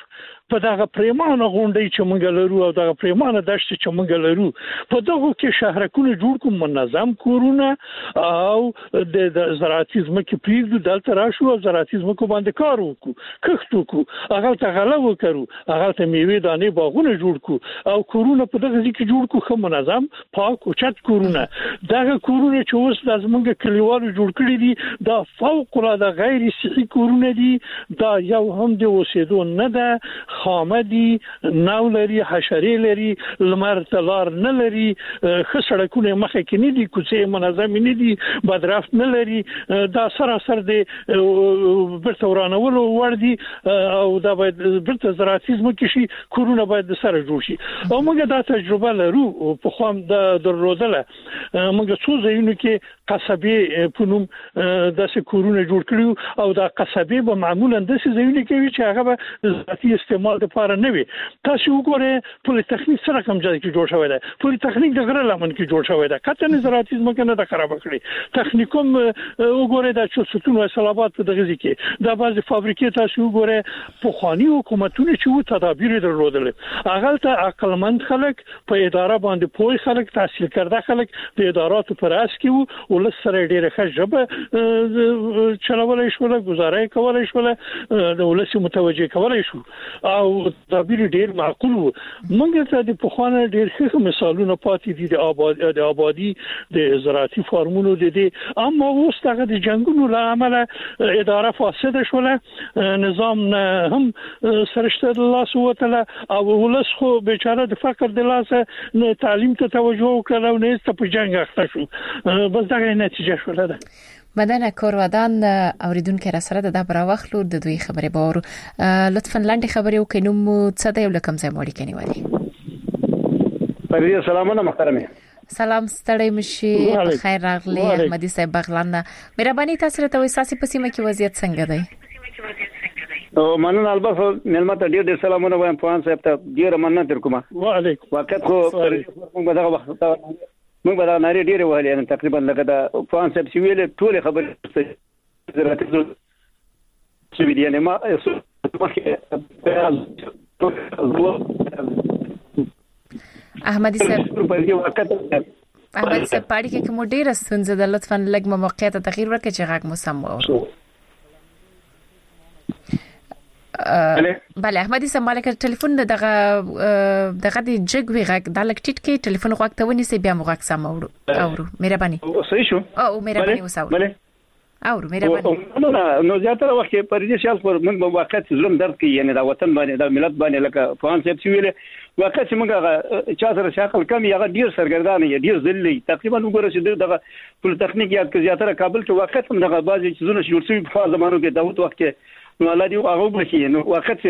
په دغه پریمانه غونډې چې موږ لرو او دغه پریمانه دشت چې موږ لرو په دغه کې شهرکونه جوړ کوم منظم کورونه او د زراعتي ځمکې پریږدو دلته راشو او زراعتي ځمکو باندې کار وکړو کښت وکړو هغه ته غله وکړو هغه ته میوې دانې باغونه جوړ کړو او کورونه په دغه ځای کې جوړ کړو خو منظم پاک او چت کورونه دغه کورونه چې اوس د زمونږ کلیوالو جوړ کړی دي دا فوق العاده غیر صحي کورونه دي دا یو هم د اوسېدو نه ده خامه دي نو لري حشرې لري لمر تلار نه لري خسړکونه مخه کې نه دي کوڅې منظم نه دي بدرافت نه لري دا سراسر دي برته ورانولو ور دي او دا باید برته زراعتیزم کې شي کورونه باید سره جوړ شي او موږ دا تجربه لرو په خام د دروازله موږ څو ځایونو کې قصبې په نوم داسې کورونه جوړ کړو او دا قصبې به معمولا داسې ځایونه کې چې هغه به ذاتي استعمال لپاره نه وي تاسو وګورئ پولی تخنیک سره کوم ځای کې جوړ شوی دی پولی تخنیک د غره لمن کې جوړ شوی دی کته نه زراعتي ځمکه نه د خراب کړی تخنیکوم وګورئ د چوستون او صلابات په دغه ځای کې دا بعض فابریکې تاسو وګورئ په خواني حکومتونه چې وو تدابیر درلودل هغه ته عقلمند خلک په اداره باندې پوي خلک تحصیل کرده خلک د اداراتو پر اس کې وو ولس سره ډیره ښه ژبه چلولای شو گزارای کولای شو د ولس متوجه کولای شو او تدابیر ډیر معقول وو موږ ته د پخوانه ډیر ښه مثالونه پاتې دي د آبادی د زراعتي فارمونو دي اما اوس دغه د جنگونو له امله اداره فاسده شوله نظام نه هم سرشته الله سبحانه وتعالى او ولس خو بیچاره د فقر د لاسه نه تعلیم ته توجه وکړ او نه په جنگ اخته شو بس دغه نتیجه شوله ده مدنه کورودان اوریدونکو را سره د براوخلو د دوی خبرې باور لطفا لاندې خبرې وکړئ نو مو څه دی لکم ځای مړی کني ولی پرې سلامونه محترمه سلام ستړی مشي خیر راغلی احمدي صاحب بغلان مهرباني تاسو ته وساسي پسیمه کې وضعیت څنګه دی او مننه البته ملمت ډیر سلامونه وایم پوان صاحب ته ډیر مننه در کوم وعلیکم وخت خو موږ دغه وخت موږ به دا نری ډیره وهلې تقریبا لکه دا فان سب سی ویل ټول خبرې زراعتي چې ویل نه ما احمدي صاحب پاړي کې کوم ډیره ستونزه د لطفا لګ موقعیت تغییر ورکړي چې غاګ مو سم وره بله احمدي صاحب مالک ټلیفون دغه د جګوي غاګ د لک ټیټ کې ټلیفون غاګ ته ونی سي بیا مو غاګ سم اورو مهرباني صحیح شو او مهرباني وساو اورو مهرباني نو زیاتره وخت پر دې شال پر موږ واقعیت ظلم درد کوي یعنی دا وطن باندې دا ملت باندې لکه فان سیب سی ویل واقعیت موږ چا سره شاکل کم یا ډیر سرګردان یا ډیر ذلي تقریبا وګورئ چې دغه ټول تخنیک یاد کې زیاتره کابل کې واقعیت هم دغه بعضی چیزونه جوړ شوي په زمانو کې داوود وخت کې نو الله دې هغه بشي نو وخت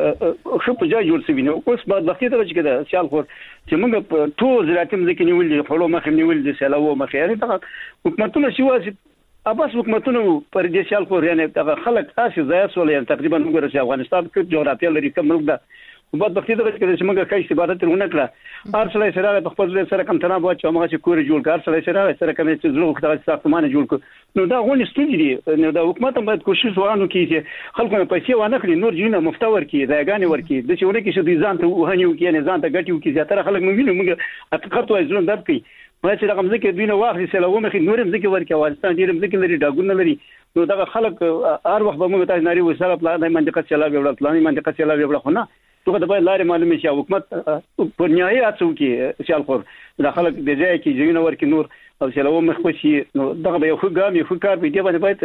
خو په ځای جوړ شوی نو اوس بعد وخت ته چې دا سیال خور چې موږ ټول زراعتي ځکه نیول دي خپل مخ نیول دي سلاو مخ یې دغه حکومتونه شي واسي اباس حکومتونه پر دې سیال خور یعنی دغه خلک تاسو ځای سول یعنی تقریبا موږ چې افغانستان کې جغرافیه لري کوم ملک ده بعد وخت ته چې موږ کای استفاده ترونه کړه ارسله سره په خپل سره کم تناب چې موږ چې کور جوړ کړ سره کوم چې زلو وخت ساختمان جوړ کړ نو دا غونې ستونزې دي نو دا حکومت هم باید کوشش وانه کوي چې خلکو نه پیسې وانه کړي نور جنونه مفتور کړي ځایګانې ورکړي د څه ورکه چې ځان ته وهنیو کې نه ځان ته ګټیو کې زیاتره خلک موږ حقیقت وایي ظلم درک کوي ما چې رقم ځکه دوی نه واخلي سلام مخې نورم ځکه ورکړي افغانستان ډیرم ځکه لري ډاګونه لري نو دا خلک هر وخت به موږ تاسو ناری وسره پلان د منطقه چلا ویوړ پلان منطقه چلا ویوړ خو نه توګه د باید لارې معلومه شي حکومت په نهایي اڅو کې سیال خور د خلک د ځای کې ځینې ورکې نور او سلام مخ شي نو دغه به یو ګام یو کار به دی باید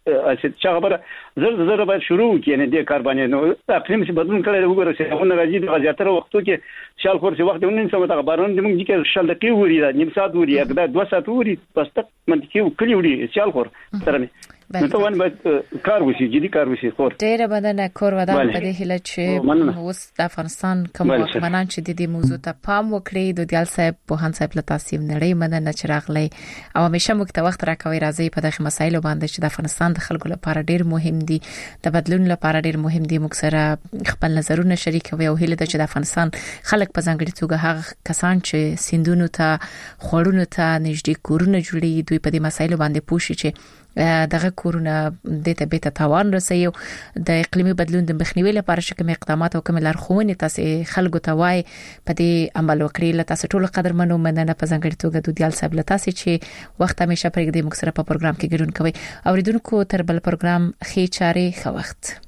چې خبره زر باید شروع کړي نه د کار باندې نو اقلیم چې بدلون کړي وګورئ چې هغه راځي د زیاتره وختو کې سیال خور چې وخت ونن سم ته بارون د موږ کې شل دقیقې وری دا نیم ساعت وری دا 2 ساعت وری پس تک منطقي کلی وری سیال خور سره نو ته ونه باید کار وشي جدي کار وشي خور ډېر بدنه کور ودان په دې هله چې اوس د افغانستان کوم واکمنان چې د دې موضوع ته پام وکړي د دیال صاحب په هان صاحب له تاسو نړۍ مدنه چراغلي او همیشه موږ ته وخت راکوي راځي په دغه مسایلو باندې چې د افغانستان د خلکو لپاره ډېر مهم دي د بدلون لپاره ډېر مهم دي موږ سره خپل نظرونه شریکوي او هله د چې د افغانستان خلک په ځانګړي توګه هغه کسان چې سیندونو ته خورونو ته نږدې کورونه جوړي دوی په دې مسایلو باندې پوښي چې دغه کورونه د طبيعت توان رسي د اقليمي بدلون د مخنیوي لپاره شکم اقدامات او کوم لارښوونې تاسو خلکو ته وای په دې عمل وکړي. لته تاسو ټول قدرمنو مننه په ځانګړي توګه د دیال صاحب لته چې وخت همیشه پرې د مکسره په پروګرام کې ګډون کوي. اوریدونکو تر بل پروګرام خې چاري خو وخت